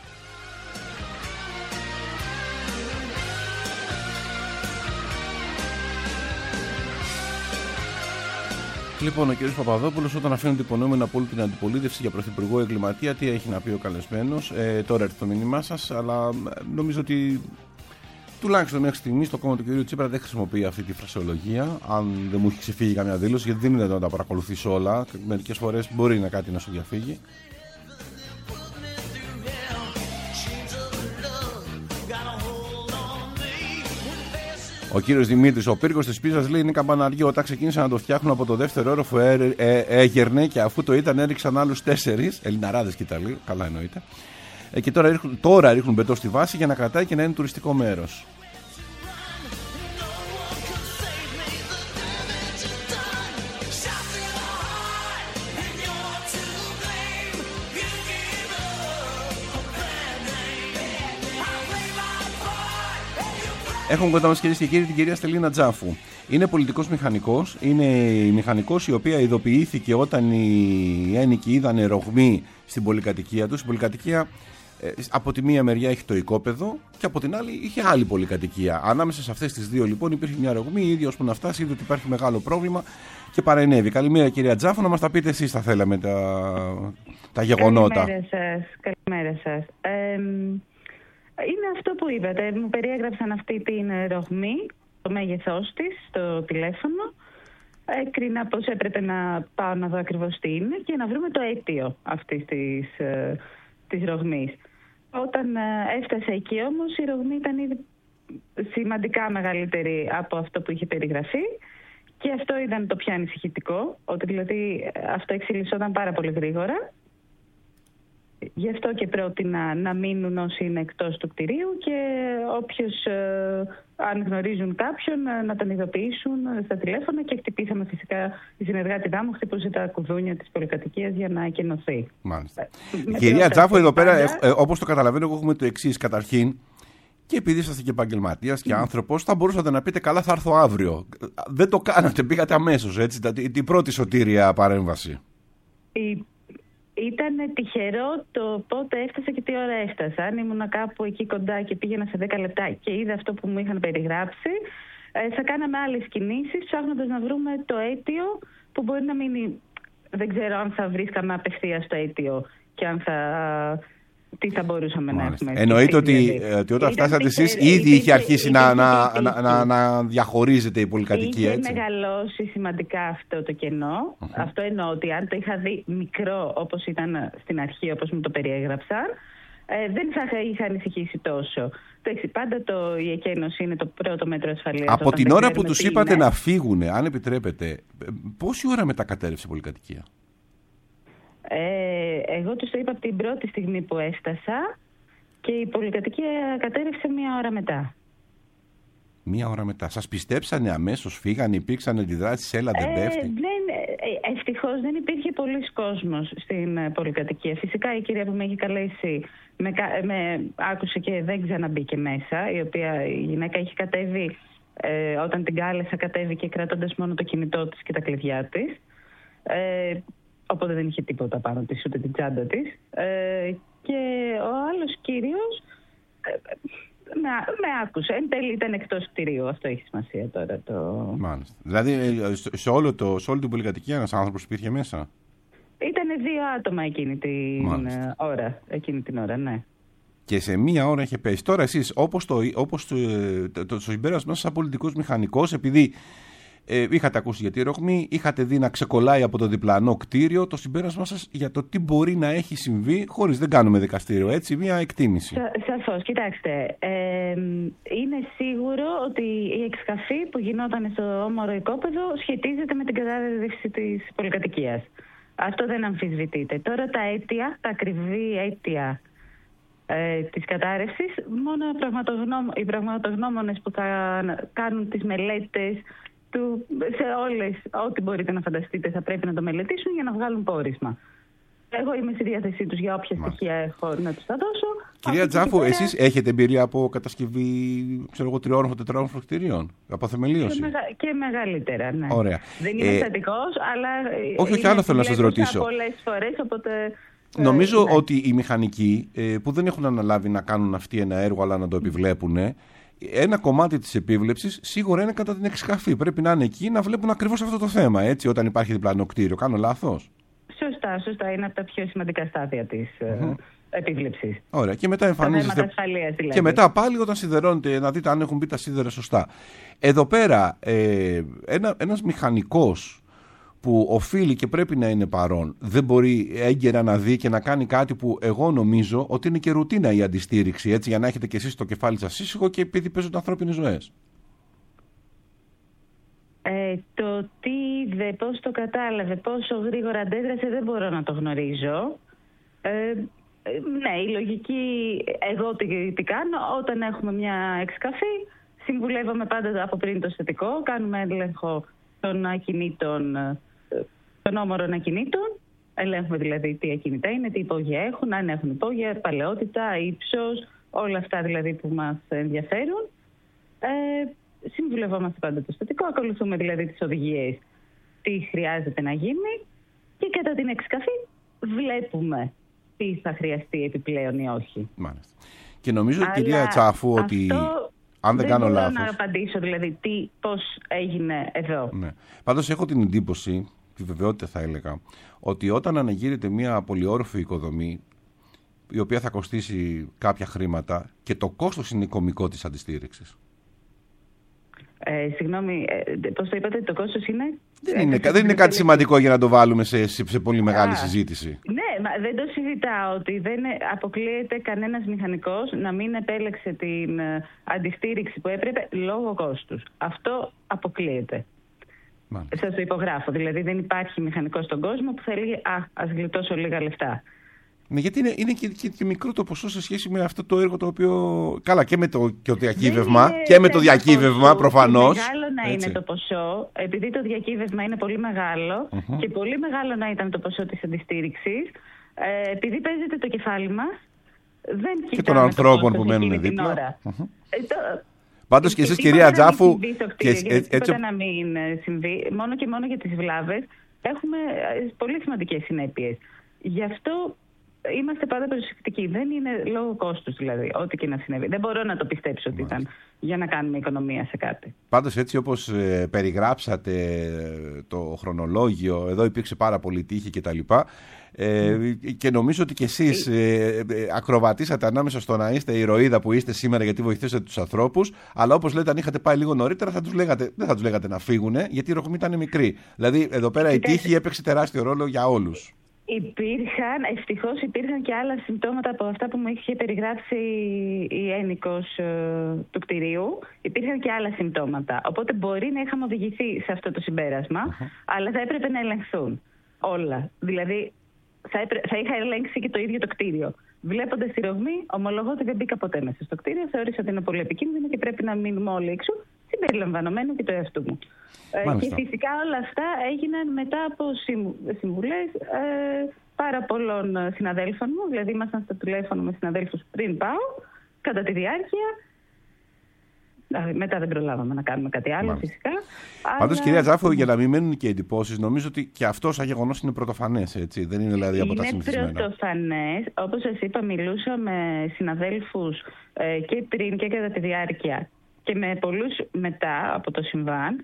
Λοιπόν, ο κ. Παπαδόπουλος, όταν αφήνονται υπονοούμενα από όλη την αντιπολίτευση για πρωθυπουργό εγκληματία, τι έχει να πει ο καλεσμένος? Τώρα έρθει το μήνυμά σας, αλλά νομίζω ότι τουλάχιστον μέχρι στιγμής το κόμμα του κ. Τσίπρα δεν χρησιμοποιεί αυτή τη φρασεολογία. Αν δεν μου έχει ξεφύγει καμιά δήλωση, γιατί δεν είναι δυνατόν να τα παρακολουθείς όλα. Μερικές φορές μπορεί να κάτι να σου διαφύγει. Ο κύριος Δημήτρης, ο πύργος της Πίζας, λέει, είναι καμπαναριό. Όταν ξεκίνησαν να το φτιάχνουν από το δεύτερο όροφο έγερνε και αφού το ήταν έριξαν άλλους 4. Ελληναράδες και Ιταλοί, καλά εννοείται. Και τώρα ρίχνουν μπετό στη βάση για να κρατάει και να είναι τουριστικό μέρος. Έχουμε κοντά μας, κυρίες και κύριοι, την κυρία Στελίνα Τζάφου. Είναι πολιτικός μηχανικός. Είναι η μηχανικός η οποία ειδοποιήθηκε όταν οι ένοικοι είδανε ρογμή στην πολυκατοικία τους. Η πολυκατοικία από τη μία μεριά έχει το οικόπεδο και από την άλλη είχε άλλη πολυκατοικία. Ανάμεσα σε αυτές τις δύο λοιπόν υπήρχε μια ρογμή. Η ίδια ώσπου να φτάσει είδε ότι υπάρχει μεγάλο πρόβλημα και παρενέβη. Καλημέρα, κυρία Τζάφου, να μας τα πείτε εσείς, θα θέλαμε τα γεγονότα. Καλημέρα σας. Είναι αυτό που είπατε. Μου περιέγραψαν αυτή την ρογμή, το μέγεθός της, στο τηλέφωνο. Έκρινα πως έπρεπε να πάω να δω ακριβώς τι είναι και να βρούμε το αίτιο αυτής της ρογμής. Όταν έφτασε εκεί όμως, η ρογμή ήταν ήδη σημαντικά μεγαλύτερη από αυτό που είχε περιγραφεί και αυτό ήταν το πιο ανησυχητικό, ότι δηλαδή αυτό εξελισσόταν πάρα πολύ γρήγορα. Γι' αυτό και πρότεινα να μείνουν όσοι είναι εκτός του κτηρίου και όποιος αν γνωρίζουν κάποιον, να τον ειδοποιήσουν στα τηλέφωνα, και χτυπήσαμε φυσικά, η συνεργάτηδά μου χτυπούσε τα κουδούνια της πολυκατοικίας για να εκενωθεί. Μάλιστα. Κυρία Τζάφου, εδώ πέρα, όπως το καταλαβαίνω, εγώ έχουμε το εξής. Καταρχήν, και επειδή είσαστε και επαγγελματίας και άνθρωπος, θα μπορούσατε να πείτε καλά, θα έρθω αύριο. Δεν το κάνατε, πήγατε αμέσως, έτσι, την πρώτη σωτήρια παρέμβαση. Ήταν τυχερό το πότε έφτασα και τι ώρα έφτασα. Αν ήμουν κάπου εκεί κοντά και πήγαινα σε 10 λεπτά και είδα αυτό που μου είχαν περιγράψει, θα κάναμε άλλες κινήσεις ψάχνοντας να βρούμε το αίτιο, που μπορεί να μείνει. Δεν ξέρω αν θα βρίσκαμε απευθείας το αίτιο και αν τι θα μπορούσαμε να έχουμε. Εννοείται ότι όταν φτάσατε εσείς ήδη είχε αρχίσει να διαχωρίζεται η πολυκατοικία, έτσι. Είχε μεγαλώσει σημαντικά αυτό το κενό. Αυτό εννοώ, ότι αν το είχα δει μικρό όπως ήταν στην αρχή, όπως μου το περιέγραψαν, δεν θα είχα ανησυχήσει τόσο. Πάντα η εκένωση είναι το πρώτο μέτρο ασφαλείας. Από την ώρα που τους είπατε να φύγουν, αν επιτρέπετε, πόση ώρα μετά κατέρευσε η πολυκατοικία? Εγώ τους το είπα από την πρώτη στιγμή που έφτασα, και η πολυκατοικία κατέρευσε 1 ώρα μετά. 1 ώρα μετά. Σας πιστέψανε αμέσως, φύγανε, υπήρξαν αντιδράσεις, έλα δεν πέφτει? Ευτυχώς δεν υπήρχε πολλής κόσμος στην πολυκατοικία. Φυσικά η κυρία που με έχει καλέσει με άκουσε και δεν ξαναμπήκε μέσα. Η γυναίκα έχει κατέβει, όταν την κάλεσα, κατέβηκε κρατώντας μόνο το κινητό της και τα κλειδιά της. Οπότε δεν είχε τίποτα πάνω της, ούτε την τσάντα της. Και ο άλλος κύριος με άκουσε. Εν τέλει ήταν εκτός κτηρίου. Αυτό έχει σημασία τώρα. Μάλιστα. Δηλαδή σε όλη την πολυκατοικία ένας άνθρωπος υπήρχε μέσα? Ήτανε 2 άτομα εκείνη την ώρα, ναι. Και σε 1 ώρα είχε πέσει. Τώρα εσείς, όπως το συμπέρασμα σας σαν πολιτικός μηχανικός, επειδή είχατε ακούσει για τη ρογμή, είχατε δει να ξεκολλάει από το διπλανό κτίριο, το συμπέρασμα σας για το τι μπορεί να έχει συμβεί, χωρίς δεν κάνουμε δικαστήριο, έτσι, μια εκτίμηση. Σαφώς, κοιτάξτε, είναι σίγουρο ότι η εξκαφή που γινόταν στο όμορο οικόπεδο σχετίζεται με την κατάρρευση της πολυκατοικίας. Αυτό δεν αμφισβητείται. Τώρα τα αίτια, τα ακριβή αίτια της κατάρρευσης, μόνο οι πραγματογνώμονες που θα κάνουν τις μελέτες σε όλες, ό,τι μπορείτε να φανταστείτε, θα πρέπει να το μελετήσουν για να βγάλουν πόρισμα. Εγώ είμαι στη διάθεσή τους για όποια στοιχεία έχω να τους τα δώσω. Κυρία Τζάφου, εσείς έχετε εμπειρία από κατασκευή 3-4όροφων κτηρίων, από θεμελίωση? Και μεγαλύτερα, ναι. Ωραία. Δεν είμαι στατικός, αλλά όχι, άλλο θέλω να σας ρωτήσω. Πολλές φορές, οπότε... Νομίζω ότι οι μηχανικοί που δεν έχουν αναλάβει να κάνουν αυτοί ένα έργο, αλλά να το επιβλέπουν, ένα κομμάτι της επίβλεψης σίγουρα είναι κατά την εξκαφή. Πρέπει να είναι εκεί να βλέπουν ακριβώς αυτό το θέμα, έτσι, όταν υπάρχει διπλανό κτίριο. Κάνω λάθος? Σωστά. Είναι από τα πιο σημαντικά στάδια της επίβλεψης. Ωραία. Και μετά εμφανίζεται. Ασφαλείας, δηλαδή. Και μετά πάλι όταν σιδερώνετε, να δείτε αν έχουν μπει τα σίδερα σωστά. Εδώ πέρα, ένας μηχανικός που οφείλει και πρέπει να είναι παρόν, δεν μπορεί έγκαιρα να δει και να κάνει κάτι που εγώ νομίζω ότι είναι και ρουτίνα η αντιστήριξη, έτσι, για να έχετε και εσείς το κεφάλι σας ήσυχο και επειδή παίζονται ανθρώπινες ζωές? Το τι είδε, πώς το κατάλαβε, πόσο γρήγορα αντέδρασε, δεν μπορώ να το γνωρίζω. Ναι, η λογική, εγώ τι κάνω, όταν έχουμε μια εξκαφή, συμβουλεύομαι πάντα από πριν το στατικό, κάνουμε έλεγχο των ακινήτων, των όμορων ακινήτων, ελέγχουμε δηλαδή τι ακινητά είναι, τι υπόγεια έχουν, αν έχουν υπόγεια, παλαιότητα, ύψος, όλα αυτά δηλαδή που μας ενδιαφέρουν. Συμβουλευόμαστε πάντα το στατικό, ακολουθούμε δηλαδή τις οδηγίες, τι χρειάζεται να γίνει, και κατά την εξκαφή βλέπουμε τι θα χρειαστεί επιπλέον ή όχι. Μάλιστα. Και νομίζω, κυρία Τσάφου, ότι αν δεν κάνω λάθος, να απαντήσω δηλαδή πώς έγινε εδώ. Ναι. Πάντως έχω την εντύπωση, τη βεβαιότητα θα έλεγα, ότι όταν αναγείρεται μια πολυόροφη οικοδομή, η οποία θα κοστίσει κάποια χρήματα, και το κόστος είναι κωμικό της αντιστήριξης. Συγγνώμη, πώς το είπατε, το κόστος είναι? Δεν είναι κάτι σημαντικό για να το βάλουμε σε πολύ μεγάλη συζήτηση. Ναι, μα δεν το συζητάω ότι δεν αποκλείεται κανένας μηχανικός να μην επέλεξε την αντιστήριξη που έπρεπε λόγω κόστους. Αυτό αποκλείεται. Σας το υπογράφω. Δηλαδή δεν υπάρχει μηχανικός στον κόσμο που θα λέει ας γλιτώσω λίγα λεφτά. Ναι, γιατί είναι και μικρό το ποσό σε σχέση με αυτό το έργο το οποίο. Καλά, και με το διακύβευμα. Και με το διακύβευμα, προφανώς. Μεγάλο να είναι το ποσό, επειδή το διακύβευμα είναι πολύ μεγάλο και πολύ μεγάλο να ήταν το ποσό της αντιστήριξης, επειδή παίζεται το κεφάλι μας, δεν κοιτάμε. Και των ανθρώπων που μένουν δίπλα. Πάντως και εσείς, κυρία Τζάφου. Τίποτα να μην συμβεί, μόνο και μόνο για τις βλάβες, έχουμε πολύ σημαντικές συνέπειες. Γι' αυτό είμαστε πάντα προσεκτικοί. Δεν είναι λόγω κόστους, δηλαδή, ό,τι και να συνέβη. Δεν μπορώ να το πιστέψω ότι ήταν για να κάνουμε οικονομία σε κάτι. Πάντως, έτσι όπως περιγράψατε το χρονολόγιο, εδώ υπήρξε πάρα πολύ τύχη κτλ. Και νομίζω ότι και εσείς ακροβατήσατε ανάμεσα στο να είστε η ηρωίδα που είστε σήμερα γιατί βοηθήσατε τους ανθρώπους, αλλά όπως λέτε, αν είχατε πάει λίγο νωρίτερα, δεν θα τους λέγατε να φύγουν, γιατί η ρογμή ήταν μικρή. Δηλαδή, εδώ πέρα η τύχη έπαιξε τεράστιο ρόλο για όλους. Ευτυχώς υπήρχαν και άλλα συμπτώματα από αυτά που μου είχε περιγράψει η ένοικος του κτηρίου. Υπήρχαν και άλλα συμπτώματα. Οπότε μπορεί να είχαμε οδηγηθεί σε αυτό το συμπέρασμα, αλλά θα έπρεπε να ελεγχθούν όλα. Δηλαδή, θα είχα ελέγξει και το ίδιο το κτίριο. Βλέποντας τη ρογμή, ομολογώ ότι δεν μπήκα ποτέ μέσα στο κτίριο. Θεώρησα ότι είναι πολύ επικίνδυνο και πρέπει να μείνουμε όλοι έξω, συμπεριλαμβανομένου και το εαυτού μου. Και φυσικά όλα αυτά έγιναν μετά από συμβουλές πάρα πολλών συναδέλφων μου. Δηλαδή, ήμασταν στο τηλέφωνο με συναδέλφους πριν πάω, κατά τη διάρκεια. Μετά δεν προλάβαμε να κάνουμε κάτι άλλο, φυσικά. Πάντως, κυρία Τζάφου, για να μην μένουν και εντυπώσεις, νομίζω ότι και αυτό σαν γεγονός είναι πρωτοφανές, έτσι. Δεν είναι δηλαδή από τα συνηθισμένα. Είναι πρωτοφανές. Όπως σας είπα, μιλούσα με συναδέλφους και πριν και κατά τη διάρκεια και με πολλούς μετά από το συμβάν.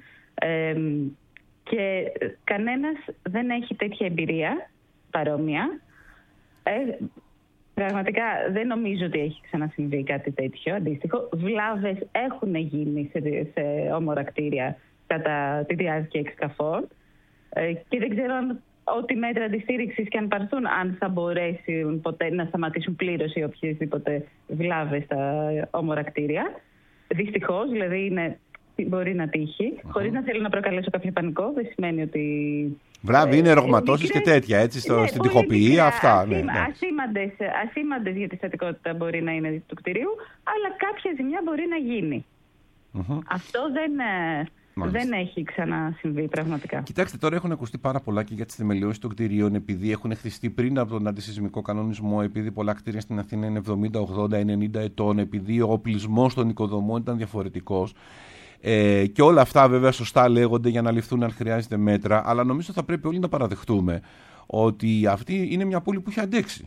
Και κανένας δεν έχει τέτοια εμπειρία παρόμοια. Πραγματικά δεν νομίζω ότι έχει ξανασυμβεί κάτι τέτοιο αντίστοιχο. Βλάβες έχουν γίνει σε όμορα κτίρια κατά τη διάρκεια εξκαφών και δεν ξέρω αν ό,τι μέτρα αντιστήριξης και αν πάρθουν, αν θα μπορέσουν ποτέ να σταματήσουν πλήρως οι οποιασδήποτε βλάβες στα όμορα κτίρια. Δυστυχώς, δηλαδή μπορεί να τύχει. Χωρίς να θέλω να προκαλέσω κάποιο πανικό, δεν σημαίνει ότι. Βλάβη είναι ρογματώσεις και τέτοια, έτσι, στην τοιχοποιία, αυτά. Ασήμαντες για τη στατικότητα μπορεί να είναι του κτηρίου, αλλά κάποια ζημιά μπορεί να γίνει. Αυτό δεν έχει ξανασυμβεί πραγματικά. Κοιτάξτε, τώρα έχουν ακουστεί πάρα πολλά και για τις θεμελιώσεις των κτηρίων, επειδή έχουν χτιστεί πριν από τον αντισεισμικό κανονισμό, επειδή πολλά κτίρια στην Αθήνα είναι 70, 80, 90 ετών, επειδή ο οπλισμός των οικοδομών ήταν διαφορετικός. Και όλα αυτά βέβαια σωστά λέγονται για να ληφθούν αν χρειάζεται μέτρα, αλλά νομίζω θα πρέπει όλοι να παραδεχτούμε ότι αυτή είναι μια πόλη που έχει αντέξει.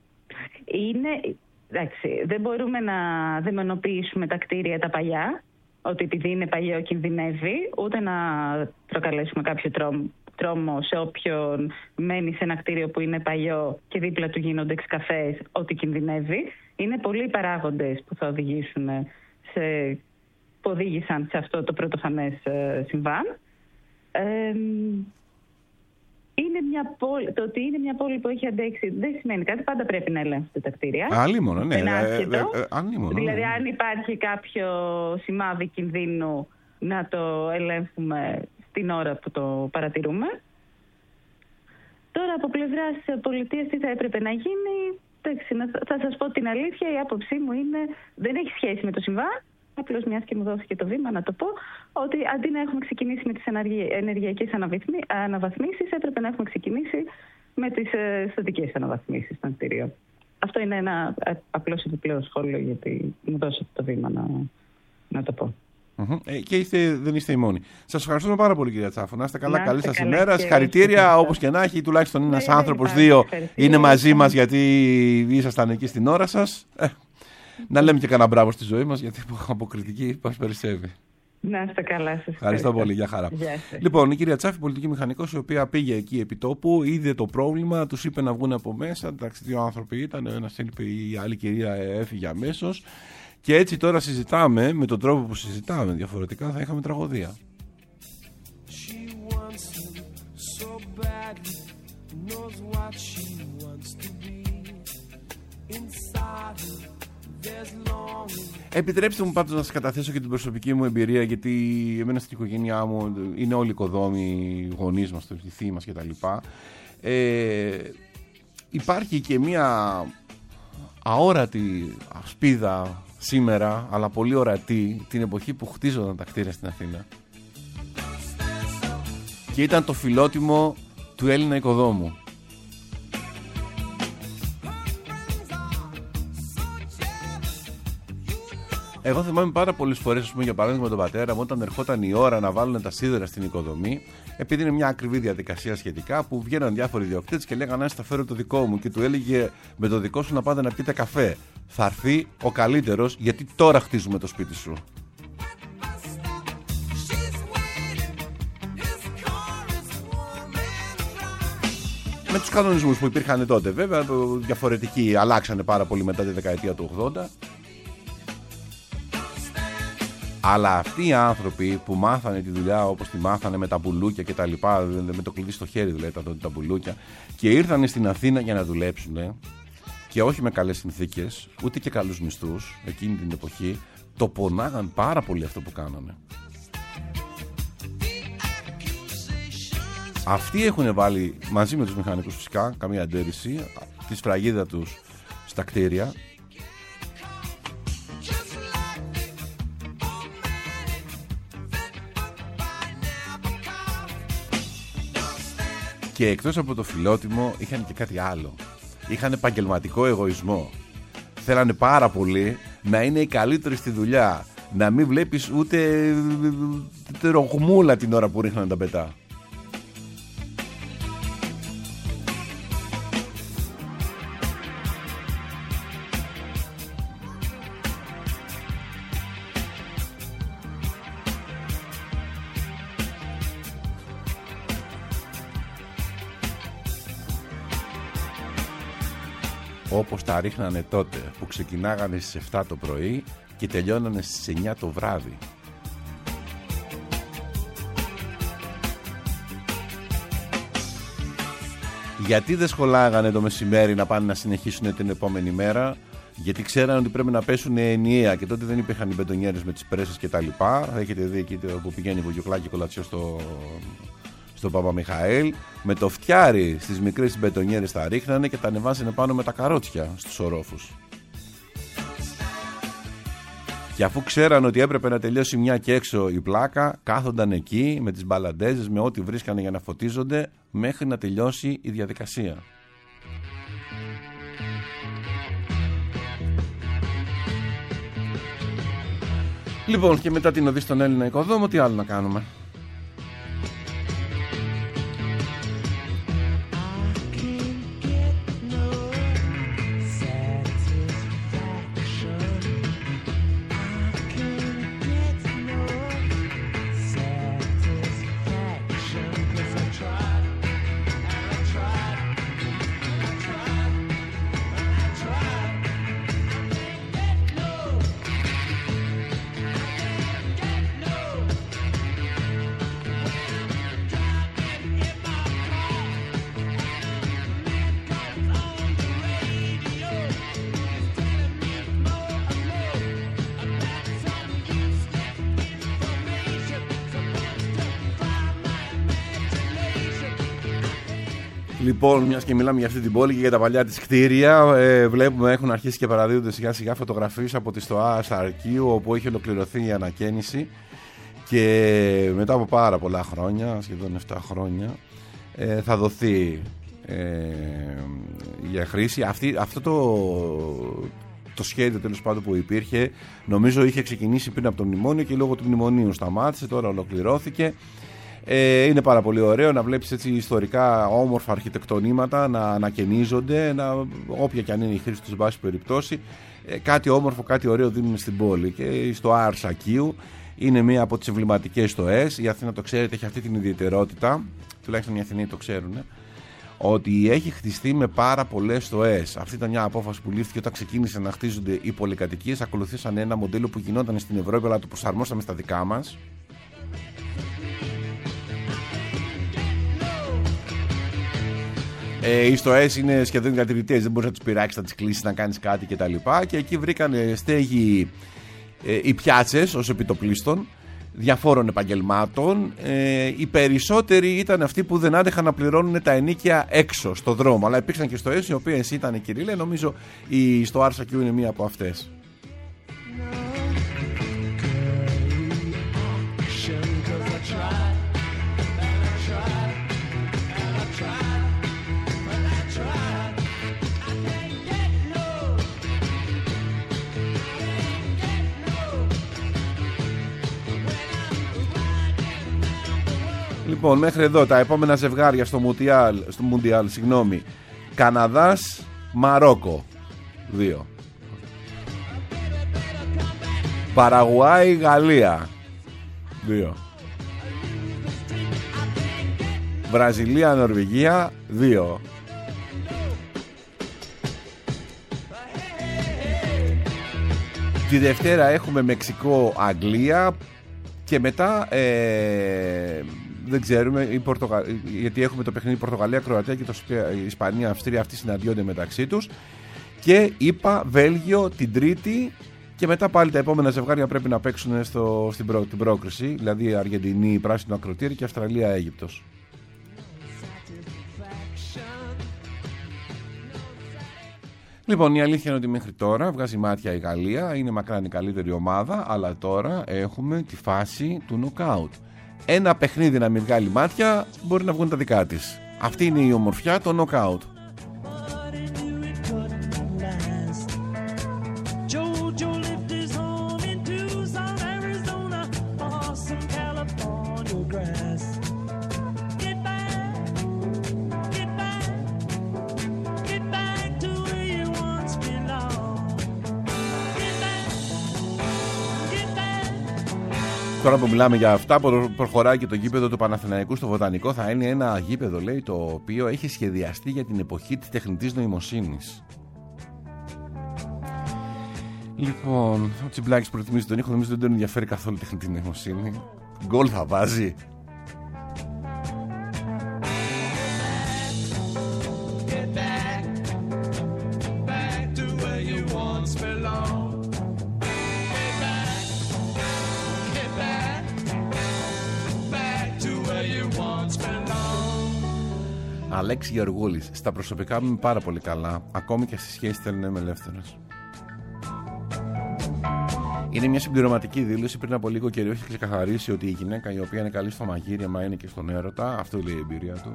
Εντάξει, δεν μπορούμε να δαιμονοποιήσουμε τα κτίρια τα παλιά, ότι επειδή είναι παλιό κινδυνεύει, ούτε να προκαλέσουμε κάποιο τρόμο σε όποιον μένει σε ένα κτίριο που είναι παλιό και δίπλα του γίνονται εξκαφές, ότι κινδυνεύει. Είναι πολλοί οι παράγοντες που θα οδηγήσουν που οδήγησαν σε αυτό το πρωτοφανές συμβάν. Το ότι είναι μια πόλη που έχει αντέξει δεν σημαίνει κάτι. Πάντα πρέπει να ελέγχονται τα κτίρια. Αλίμονο, ναι. Δηλαδή, αν υπάρχει κάποιο σημάδι κινδύνου, να το ελέγχουμε στην ώρα που το παρατηρούμε. Τώρα, από πλευράς πολιτείας, τι θα έπρεπε να γίνει. Θα σας πω την αλήθεια, η άποψή μου είναι δεν έχει σχέση με το συμβάν. Απλώς μιας και μου δόθηκε το βήμα να το πω, ότι αντί να έχουμε ξεκινήσει με τις ενεργειακές αναβαθμίσεις, έπρεπε να έχουμε ξεκινήσει με τις στατικές αναβαθμίσεις των κτηρίων. Αυτό είναι ένα απλώς επιπλέον σχόλιο, γιατί μου δώσατε το βήμα να το πω. Και δεν είστε οι μόνοι. Σας ευχαριστούμε πάρα πολύ, κυρία Τσάφου. Να είστε καλά, καλή σας ημέρα. Συγχαρητήρια, όπως και να έχει, τουλάχιστον ένας άνθρωπος, δύο είναι μαζί μας, γιατί ήσασταν εκεί στην ώρα σας. Να λέμε και κανένα μπράβο στη ζωή μας, γιατί από κριτική μας περισσεύει. Να είστε καλά, σας ευχαριστώ πολύ, για χαρά. Λοιπόν, η κυρία Τσάφη, πολιτική μηχανικός, η οποία πήγε εκεί επί τόπου, είδε το πρόβλημα, τους είπε να βγουν από μέσα. Εντάξει, δύο άνθρωποι ήταν, ο ένας έλειπε, η άλλη κυρία έφυγε αμέσως. Και έτσι τώρα συζητάμε, με τον τρόπο που συζητάμε διαφορετικά, θα είχαμε τραγωδία. Επιτρέψτε μου πάντως να σας καταθέσω και την προσωπική μου εμπειρία, γιατί εμένα στην οικογένειά μου είναι όλοι οικοδόμοι, γονείς μας, το θύοι μας κτλ. υπάρχει και μια αόρατη ασπίδα σήμερα, αλλά πολύ ορατή, την εποχή που χτίζονταν τα κτίρια στην Αθήνα, και ήταν το φιλότιμο του Έλληνα οικοδόμου. Εγώ θυμάμαι πάρα πολλές φορές, για παράδειγμα με τον πατέρα μου, όταν ερχόταν η ώρα να βάλουν τα σίδερα στην οικοδομή, επειδή είναι μια ακριβή διαδικασία σχετικά, που βγαίναν διάφοροι ιδιοκτήτες και λέγανε: αν θα φέρω το δικό μου, και του έλεγε: με το δικό σου να πάτε να πείτε καφέ. Θα έρθει ο καλύτερος, γιατί τώρα χτίζουμε το σπίτι σου. Με τους κανονισμούς που υπήρχαν τότε, βέβαια, διαφορετικοί, αλλάξανε πάρα πολύ μετά τη δεκαετία του 80. Αλλά αυτοί οι άνθρωποι που μάθανε τη δουλειά όπως τη μάθανε, με τα μπουλούκια και τα λοιπά, με το κλειδί στο χέρι δηλαδή, τα μπουλούκια, και ήρθανε στην Αθήνα για να δουλέψουν, και όχι με καλές συνθήκες, ούτε και καλούς μισθούς εκείνη την εποχή, το πονάγαν πάρα πολύ αυτό που κάνανε. Αυτοί έχουν βάλει, μαζί με τους μηχανικούς φυσικά, καμία αντίρρηση, τη σφραγίδα τους στα κτίρια. Και εκτός από το φιλότιμο είχαν και κάτι άλλο. Είχαν επαγγελματικό εγωισμό. Θέλανε πάρα πολύ να είναι οι καλύτεροι στη δουλειά. Να μην βλέπεις ούτε ρογμούλα την ώρα που ρίχναν τα πετά. Όπως τα ρίχνανε τότε, που ξεκινάγανε στις 7 το πρωί και τελειώνανε στις 9 το βράδυ. Γιατί δεν σχολάγανε το μεσημέρι να πάνε να συνεχίσουν την επόμενη μέρα? Γιατί ξέρανε ότι πρέπει να πέσουν ενιαία, και τότε δεν υπήρχαν οι μπετονιέρες με τις πρέσες και τα λοιπά. Έχετε δει εκεί που πηγαίνει Βογιοκλάκη και Κολατσιό στο Παπαμιχαήλ, με το φτιάρι στις μικρές μπετονιέρες τα ρίχνανε και τα ανεβάζανε πάνω με τα καρότσια στους ορόφους. Και αφού ξέραν ότι έπρεπε να τελειώσει μια και έξω η πλάκα, κάθονταν εκεί με τις μπαλαντέζες, με ό,τι βρίσκανε για να φωτίζονται, μέχρι να τελειώσει η διαδικασία. Λοιπόν, και μετά την οδή στον Έλληνα οικοδόμο, τι άλλο να κάνουμε? Λοιπόν, μιας και μιλάμε για αυτή την πόλη και για τα παλιά της κτίρια, βλέπουμε έχουν αρχίσει και παραδίδονται σιγά σιγά φωτογραφίες από τη ΣΤΟΑ Σαρκίου, όπου έχει ολοκληρωθεί η ανακαίνιση, και μετά από πάρα πολλά χρόνια, σχεδόν 7 χρόνια, θα δοθεί για χρήση. Αυτό το σχέδιο, τέλος πάντων, που υπήρχε, νομίζω είχε ξεκινήσει πριν από το μνημόνιο και λόγω του μνημονίου σταμάτησε, τώρα ολοκληρώθηκε. Είναι πάρα πολύ ωραίο να βλέπεις έτσι ιστορικά όμορφα αρχιτεκτονήματα να ανακαινίζονται, όποια και αν είναι η χρήση τους, βάση περιπτώσει, κάτι όμορφο, κάτι ωραίο δίνουν στην πόλη. Και στο Αρσακίου είναι μία από τις εμβληματικές στοές. Η Αθήνα, το ξέρετε, έχει αυτή την ιδιαιτερότητα, τουλάχιστον οι Αθηναίοι το ξέρουν, ότι έχει χτιστεί με πάρα πολλές στοές. Αυτή ήταν μια απόφαση που λήφθηκε όταν ξεκίνησε να χτίζονται οι πολυκατοικίες. Ακολουθήσαν ένα μοντέλο που γινόταν στην Ευρώπη, αλλά το προσαρμόσαμε στα δικά μας. Οι στοές είναι σχεδόν διατηρητές, δεν μπορείς να τους πειράξεις, να τις κλείσεις, να κάνεις κάτι κτλ. Και εκεί βρήκαν στέγη οι πιάτσες ως επιτοπλίστων, διαφόρων επαγγελμάτων. Οι περισσότεροι ήταν αυτοί που δεν άντεχαν να πληρώνουν τα ενοίκια έξω στο δρόμο, αλλά υπήρξαν και στο ΕΣ, οι οποίες ήταν η Κυρίλλα. Νομίζω στο Άρσα Q είναι μία από αυτές. Λοιπόν, μέχρι εδώ τα επόμενα ζευγάρια στο Μουντιάλ, Καναδάς, Μαρόκο 2. Παραγουάη, Γαλλία 2. Βραζιλία, Νορβηγία 2. Τη Δευτέρα έχουμε Μεξικό, Αγγλία και μετά δεν ξέρουμε, γιατί έχουμε το παιχνίδι Πορτογαλία, Κροατία και η Ισπανία, Αυστρία, αυτοί συναντιόνται μεταξύ τους. Και είπα Βέλγιο την Τρίτη και μετά πάλι τα επόμενα ζευγάρια πρέπει να παίξουν την πρόκριση, δηλαδή Αργεντινή, Πράσινο Ακροτήρι και Αυστραλία, Αίγυπτος. Λοιπόν, η αλήθεια είναι ότι μέχρι τώρα βγάζει μάτια η Γαλλία, είναι μακράν η καλύτερη ομάδα, αλλά τώρα έχουμε τη φάση του νοκάουτ. Ένα παιχνίδι να μην βγάλει μάτια, μπορεί να βγουν τα δικά της. Αυτή είναι η ομορφιά, το νοκάουτ. Τώρα που μιλάμε για αυτά, προχωράει και το γήπεδο του Παναθηναϊκού στο Βοτανικό. Θα είναι ένα γήπεδο, λέει, το οποίο έχει σχεδιαστεί για την εποχή της τεχνητής νοημοσύνης. Λοιπόν, ο Τσιμπλάκης προτιμήσει τον ήχο, νομίζω δεν τον ενδιαφέρει καθόλου η τεχνητή νοημοσύνη. Γκολ θα βάζει. Αλέξη Γεωργούλης, στα προσωπικά μου είμαι πάρα πολύ καλά, ακόμη και στη σχέση θέλω να είμαι ελεύθερος. Είναι μια συμπληρωματική δήλωση. Πριν από λίγο καιρό έχει ξεκαθαρίσει ότι η γυναίκα η οποία είναι καλή στο μαγείρεμα είναι και στον έρωτα. Αυτό λέει η εμπειρία του.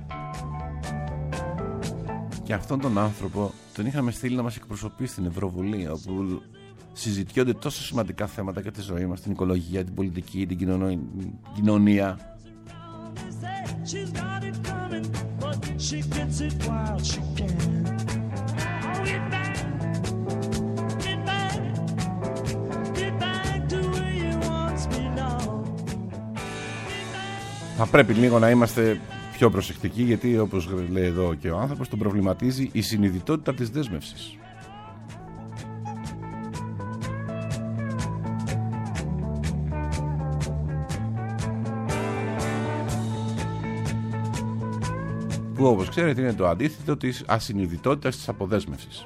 Και αυτόν τον άνθρωπο τον είχαμε στείλει να μας εκπροσωπήσει στην Ευρωβουλή, όπου συζητιόνται τόσο σημαντικά θέματα για τη ζωή μας, την οικολογία, την πολιτική, την κοινωνία. She gets it while she can. Oh, get back, get back, get back to where you once belonged. Θα πρέπει λίγο να είμαστε πιο προσεκτικοί, γιατί όπως λέει εδώ και ο άνθρωπος, τον προβληματίζει η συνειδητότητα της δέσμευσης. Που όπως ξέρετε είναι το αντίθετο της ασυνειδητότητας της αποδέσμευσης.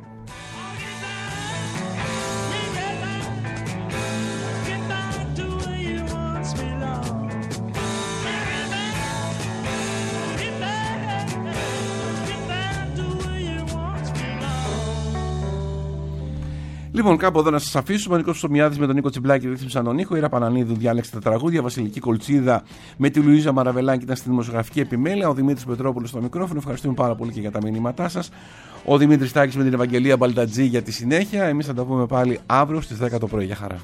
Λοιπόν, κάπου εδώ να σας αφήσουμε. Ο Νίκος Ψωμιάδης με τον Νίκο Τσιμπλάκη ρύθμισαν τον ήχο. Η Ήρα Πανανίδου διάλεξε τα τραγούδια. Βασιλική Κολτσίδα με τη Λουίζα Μαραβελάκη ήταν στη δημοσιογραφική επιμέλεια. Ο Δημήτρης Πετρόπουλος στο μικρόφωνο. Ευχαριστούμε πάρα πολύ και για τα μηνύματά σας. Ο Δημήτρης Τάκης με την Ευαγγελία Μπαλτατζή για τη συνέχεια. Εμείς θα τα πούμε πάλι αύριο στις 10 το πρωί. Για χαρά.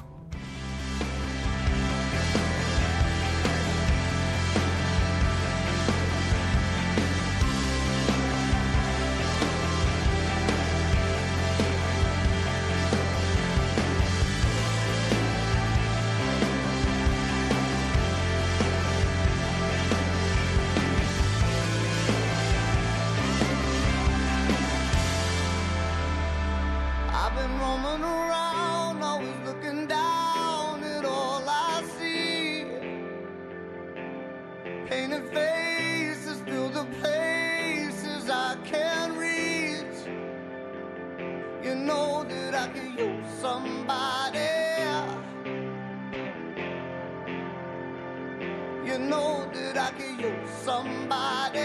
You know that I could use somebody,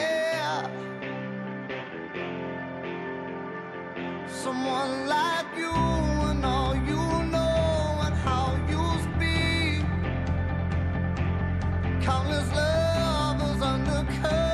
someone like you, and all you know and how you speak. Countless lovers undercover.